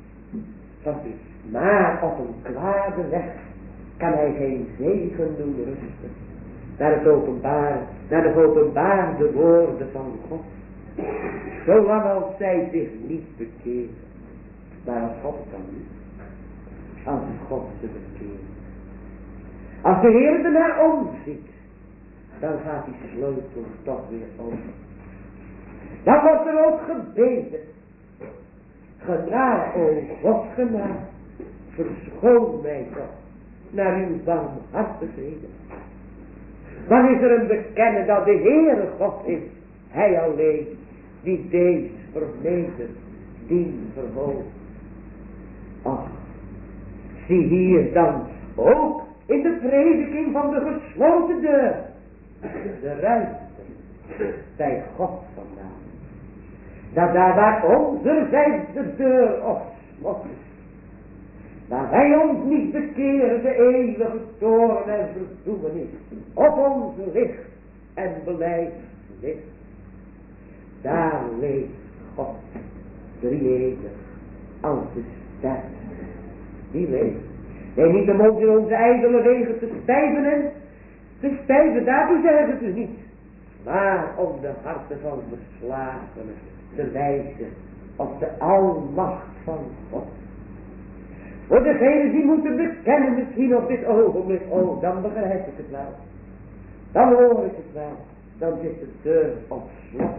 Maar op een kwade weg kan hij geen zegen doen rusten. Naar het openbaar, naar de openbaarde woorden van God. Zolang als zij zich niet bekeren. Maar als God kan niet. Als God ze bekeert. Als de Heer er naar omziet. Dan gaat die sleutel toch weer open. Dan wordt er ook gebeden. Genade, o God, genade. Verschoon mij toch naar uw barmhartigheden. Dan is er een bekennen dat de Heere God is. Hij alleen die deze vermeten, dien verhoogd. Ach, zie hier dan ook in de prediking van de gesloten deur. De ruimte bij God vandaan. Dat daar waar onderzijds de deur op slot is. Waar wij ons niet bekeren, de eeuwige toorn en verdoemenis op onze licht en beleid ligt. Daar leeft God, drie-enig, als de ster. Die leeft. Nee, niet om ons in onze ijdele wegen te stijven en te stijven, daartoe zeggen ze dus niet. Maar om de harten van verslagenen te wijzen op de almacht van God. Voor degenen die moeten bekennen misschien op dit ogenblik, oh, dan begrijp ik het wel. Dan hoor ik het wel. Dan zit de deur op slot.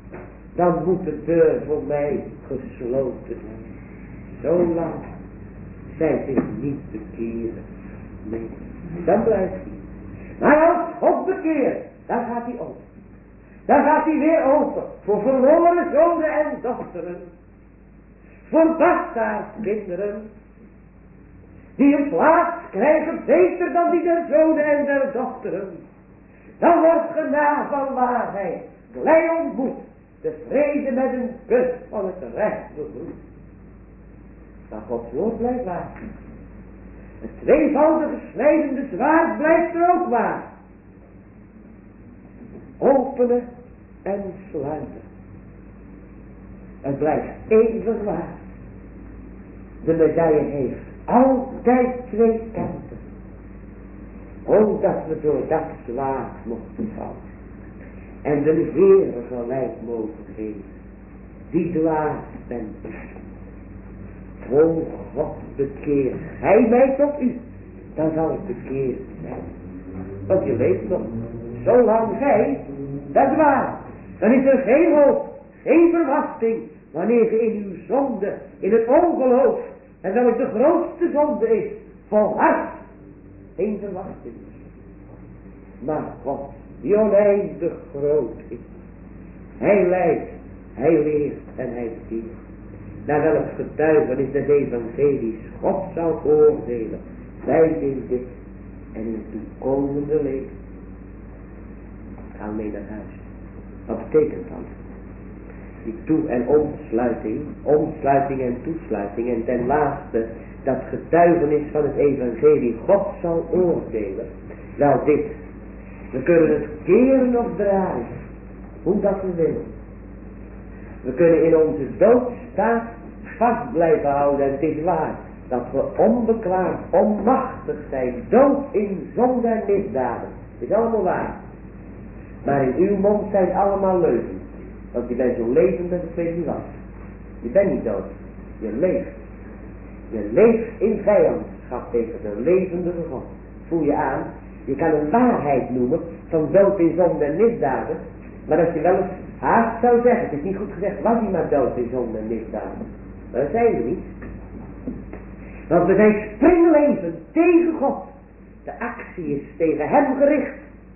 Dan moet de deur voor mij gesloten zijn. Zo lang zij zich niet bekeren. Nee, dan blijft hij. Maar als God bekeert, dan gaat hij open. Dan gaat hij weer open voor verloren zonen en dochteren. Voor bastaardskinderen. Die een plaats krijgen beter dan die der zonen en der dochteren. Dan wordt genade van waarheid blij ontmoet. Tevreden met een kus van het recht begroet. Maar Gods woord blijft waar. Het tweevoudige snijdende zwaard blijft er ook waar. Openen en sluiten. Het blijft eeuwig waar. De medaille heeft altijd twee kanten. O, dat we door dat zwaard mochten vallen. En de Heere gelijk mogen geven. Die dwaas bent. O God, bekeer gij mij tot u. Dan zal ik bekeerd zijn. Want je weet nog. Zolang gij dat dwaas. Dan is er geen hoop. Geen verwachting. Wanneer je in uw zonde. In het ongeloof. En welk de grootste zonde is. Volhard. Geen verwachting. Maar God. Die oneindig groot is. Hij leidt, hij leert en hij bekeert. Naar welk getuigenis des evangelies God zal oordelen. Wij in dit en in het toekomende leven. Gaan mee naar huis. Wat betekent dat? Die toe- en omsluiting, omsluiting en toesluiting. En ten laatste dat getuigenis van het evangelie. God zal oordelen. Wel dit. We kunnen het keren of draaien. Hoe dat we willen. We kunnen in onze doodstaat vast blijven houden. En het is waar. Dat we onbekwaam, onmachtig zijn. Dood in zonde en misdaden. Het is allemaal waar. Maar in uw mond zijn allemaal leugens. Want je bent zo levend als ik weet niet wat. Je bent niet dood. Je leeft. Je leeft in vijandschap tegen de levendige God. Voel je aan. Je kan een waarheid noemen van dood in zonde en misdaden. Maar als je wel eens haast zou zeggen, het is niet goed gezegd, was hij maar dood in zonde en misdaden. Maar dat zijn we niet. Want we zijn springleven tegen God. De actie is tegen hem gericht.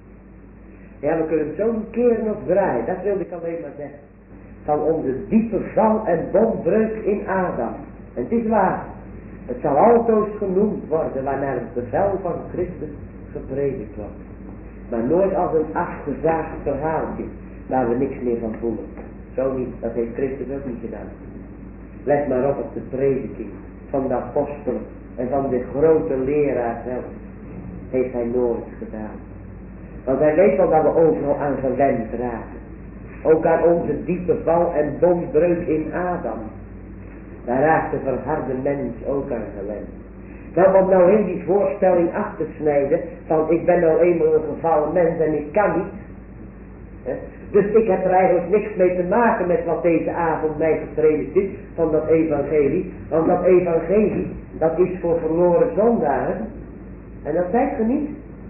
Ja, we kunnen het zo niet keren of draaien. Dat wilde ik alleen maar zeggen. Van onze diepe val en bondbreuk in Adam. En het is waar. Het zal altoos genoemd worden wanneer het bevel van Christus gepredikt wordt. Maar nooit als een afgezaagd verhaaltje. Waar we niks meer van voelen. Zo niet. Dat heeft Christus ook niet gedaan. Let maar op op de prediking van de apostel en van de grote leraar zelf. Heeft hij nooit gedaan. Want hij weet wel dat we overal aan gewend raken. Ook aan onze diepe val en bondbreuk in Adam. Daar raakt de verharde mens ook aan gewend. Nou, om nou heel die voorstelling af te snijden. Van ik ben nou eenmaal een gevallen mens en ik kan niet. He? Dus ik heb er eigenlijk niks mee te maken met wat deze avond mij gepredikt is. Van dat evangelie. Want dat evangelie, dat is voor verloren zondaren. En dat zijt ge niet.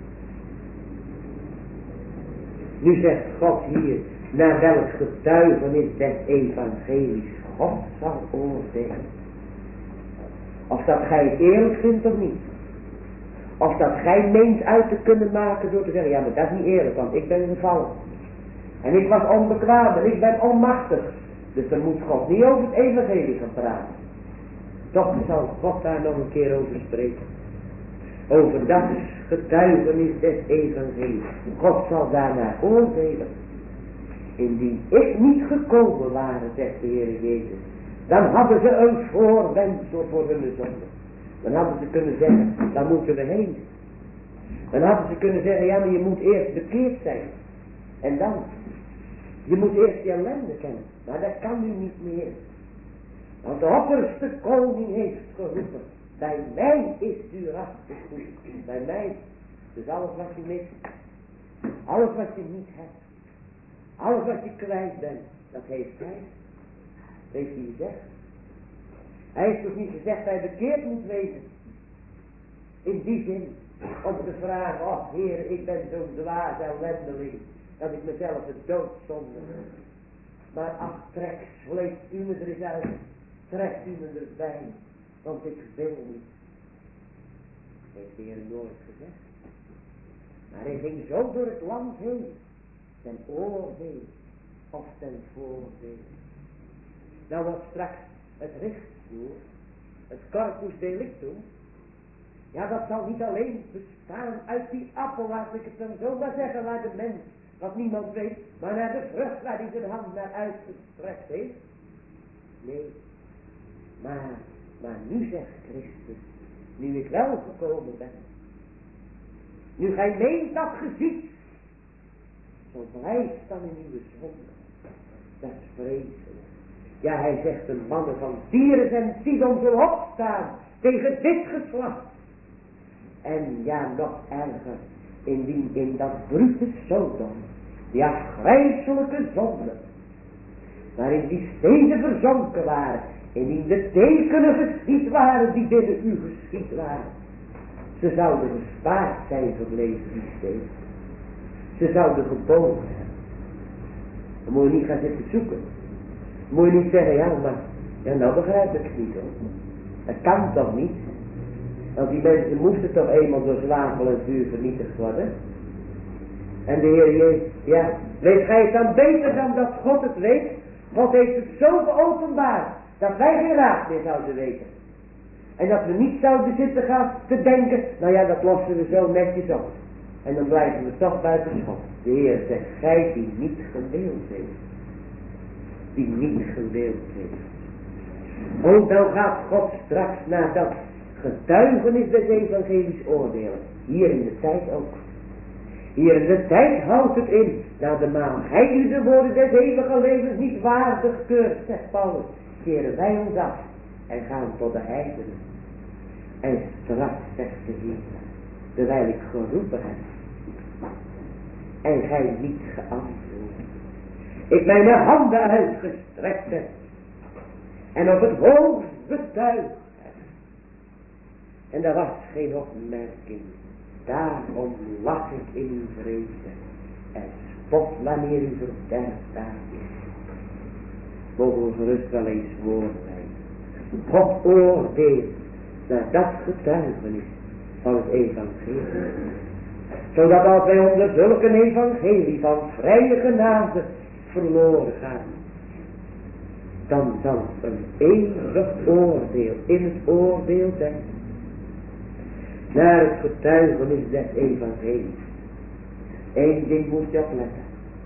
Nu zegt God hier, naar welk getuigenis des evangelies God zal oordelen. Of dat gij het eerlijk vindt of niet. Of dat gij meent uit te kunnen maken door te zeggen, ja maar dat is niet eerlijk, want ik ben gevallen. En ik was onbekwaam en ik ben onmachtig. Dus dan moet God niet over het evangelie gaan praten. Toch zal God daar nog een keer over spreken. Over dat getuigenis des evangelies. God zal daarnaar oordelen. Indien ik niet gekomen waren, zegt de Heer Jezus. Dan hadden ze een voorwendsel voor hun zonde. Dan hadden ze kunnen zeggen, daar moeten we heen. Dan hadden ze kunnen zeggen, ja maar je moet eerst bekeerd zijn. En dan. Je moet eerst je ellende kennen. Maar dat kan nu niet meer. Want de opperste koning heeft geroepen. Bij mij is uw racht goed. Bij mij. Dus alles wat je mist. Alles wat je niet hebt. Alles wat je kwijt bent. Dat heeft hij. Dat heeft hij gezegd. Hij heeft toch niet gezegd dat hij bekeerd moet wezen. In die zin. Om te vragen. Oh Heer, ik ben zo'n dwaas ellendeling. Dat ik mezelf de dood zonde. Maar ach, trek, sleept u me er eens uit. Trekt u me erbij. Want ik wil niet. heeft de Heer nooit gezegd. Maar hij ging zo door het land heen, ten oordeel of ten voordeel. Nou wordt straks het richtsnoer, het corpus delictum, ja, dat zal niet alleen bestaan uit die appel, laat ik het dan zo maar zeggen, waar de mens, wat niemand weet, maar naar de vrucht waar hij zijn hand naar uitgestrekt heeft. Nee, maar, maar nu zegt Christus, nu ik wel gekomen ben, nu gij meent dat ge ziet, zo blijft dan in uw zonde. Dat is vreselijk. Ja, hij zegt de mannen van Tyrus en Sidon zullen opstaan tegen dit geslacht. En ja, nog erger, in, die, in dat brute Sodom, die afgrijselijke zonde, waarin die steden verzonken waren, indien de tekenen geschied waren die binnen u geschied waren. Ze zouden gespaard zijn gebleven, die steden. Ze zouden gebogen hebben. Dan moet je niet gaan zitten zoeken. Dan moet je niet zeggen, ja maar, ja nou begrijp ik het niet hoor. Dat kan toch niet? Want die mensen moesten toch eenmaal door zwavel en vuur vernietigd worden. En de Heer Jezus, ja, weet gij het dan beter dan dat God het weet? God heeft het zo geopenbaard, dat wij geen raad meer zouden weten. En dat we niet zouden zitten gaan te denken, nou ja, dat lossen we zo netjes op. En dan blijven we toch buiten schot. De Heer zegt, gij die niet gedeeld heeft. Die niet gedeeld heeft. Ook dan gaat God straks naar dat getuigenis des evangelisch oordelen. Hier in de tijd ook. Hier in de tijd houdt het in. Na de maal gij u de woorden des eeuwige levens niet waardig keurt, zegt Paulus. Keren wij ons af en gaan tot de heidenen. En straks zegt de Heer, terwijl ik geroepen heb. En gij niet geantwoord. Ik mijn handen uitgestrekt heb. En op het hoofd betuigd heb. En er was geen opmerking. Daarom lach ik in uw vrede. En spot wanneer u verderf daar is. Mogen we gerust wel eens woord zijn. God oordeelt naar dat getuigenis van het evangelie. Zodat als wij onder zulke evangelie van vrije genade verloren gaan, dan zal een eeuwig oordeel in het oordeel zijn. Naar het getuigenis des evangelies. Eén ding moet je opletten.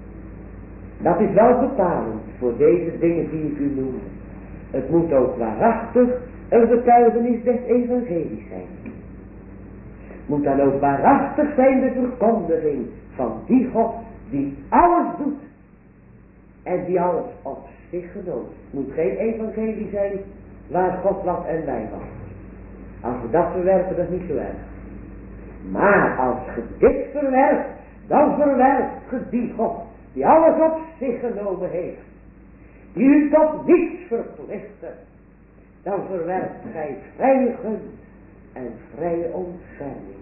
Dat is wel bepalend voor deze dingen die ik u noem. Het moet ook waarachtig een getuigenis des evangelies zijn. Moet dan ook waarachtig zijn de verkondiging van die God die alles doet. En die alles op zich genomen. Het moet geen evangelie zijn waar God was en wij was. Als we dat verwerpen, dat is niet zo erg. Maar als je dit verwerpt, dan verwerpt je die God die alles op zich genomen heeft. Die u tot niets verplichtte. Dan verwerpt gij vrije gunst en vrije ontferming.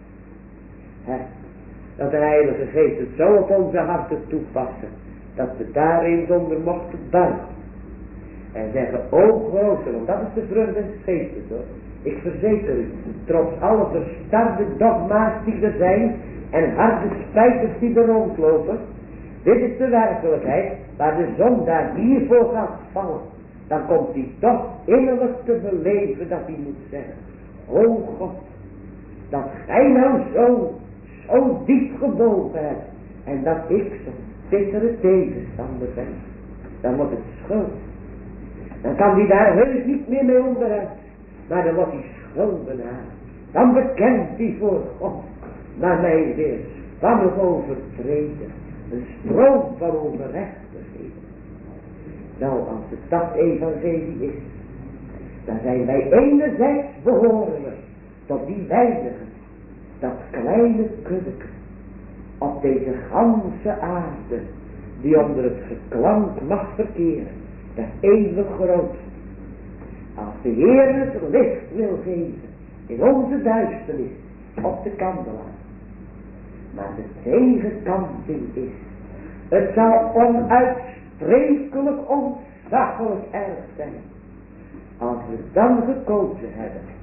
He, dat de Heilige Geest het zo op onze harten toepassen, dat we daarin zonder mochten buigen. En zeggen, o grote, want dat is de vrucht des geestes hoor. Ik verzeker u, trots alle verstarde dogma's die er zijn en harde spijkers die er rondlopen. Dit is de werkelijkheid waar de zondaar hiervoor gaat vallen. Dan komt hij toch innerlijk te beleven dat hij moet zeggen. O God, dat gij nou zo, zo diep gebogen hebt. En dat ik zo'n bittere tegenstander ben. Dan wordt het schuld. Dan kan hij daar heus niet meer mee onderuit. Maar dan wordt hij schuldenaar. Dan bekent hij voor God. Maar mij weer spannend overtreden. Een stroom van ongerechtigheid. Nou, als het dat evangelie is. Dan zijn wij enerzijds behoren tot die weinigen. Dat kleine kuddeke. Op deze ganse aarde. Die onder het geklank mag verkeren. Dat eeuwig groot. Als de Heer het licht wil geven. In onze duisternis. Op de kandelaar. Maar de tegenkanting is. Het zal onuitsprekelijk ontzaglijk erg zijn. Als we dan gekozen hebben.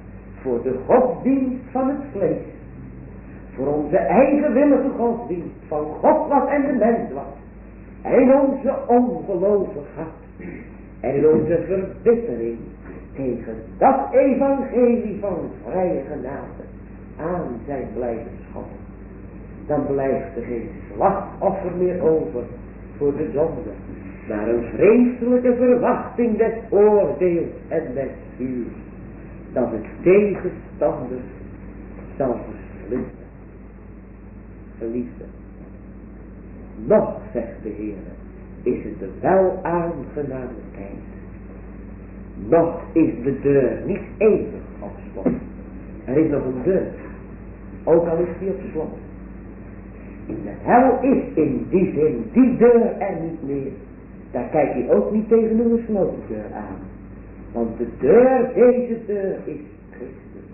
voor de godsdienst van het vlees, voor onze eigenwillige godsdienst van God was en de mens was, en in onze ongelovigheid en in onze verbittering tegen dat evangelie van vrije genade aan zijn blijven schoppen, dan blijft er geen slachtoffer meer over voor de zonde, maar een vreselijke verwachting des oordeels en des vuurs, dat het tegenstanders zal verslinden. Geliefde, nog, zegt de Heer, is het de wel aangename tijd. Nog is de deur niet eeuwig op slot. Er is nog een deur, ook al is die op slot. In de hel is in die zin die deur er niet meer. Daar kijk je ook niet tegen een gesloten deur aan. Want de deur, deze deur, is Christus.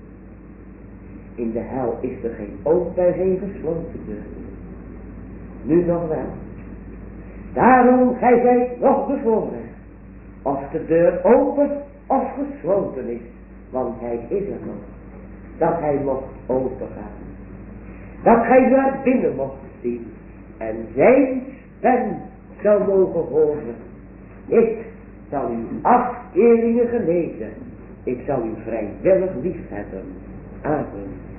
In de hel is er geen open en geen gesloten deur. Nu nog wel. Daarom, gij zijt nog bevoorrecht. Of de deur open of gesloten is. Want hij is er nog. Dat hij mocht opengaan. Dat gij naar binnen mocht zien. En zijn stem zou mogen horen. Ik zal uw afkeringen genezen. Ik zal u vrijwillig liefhebben. Amen.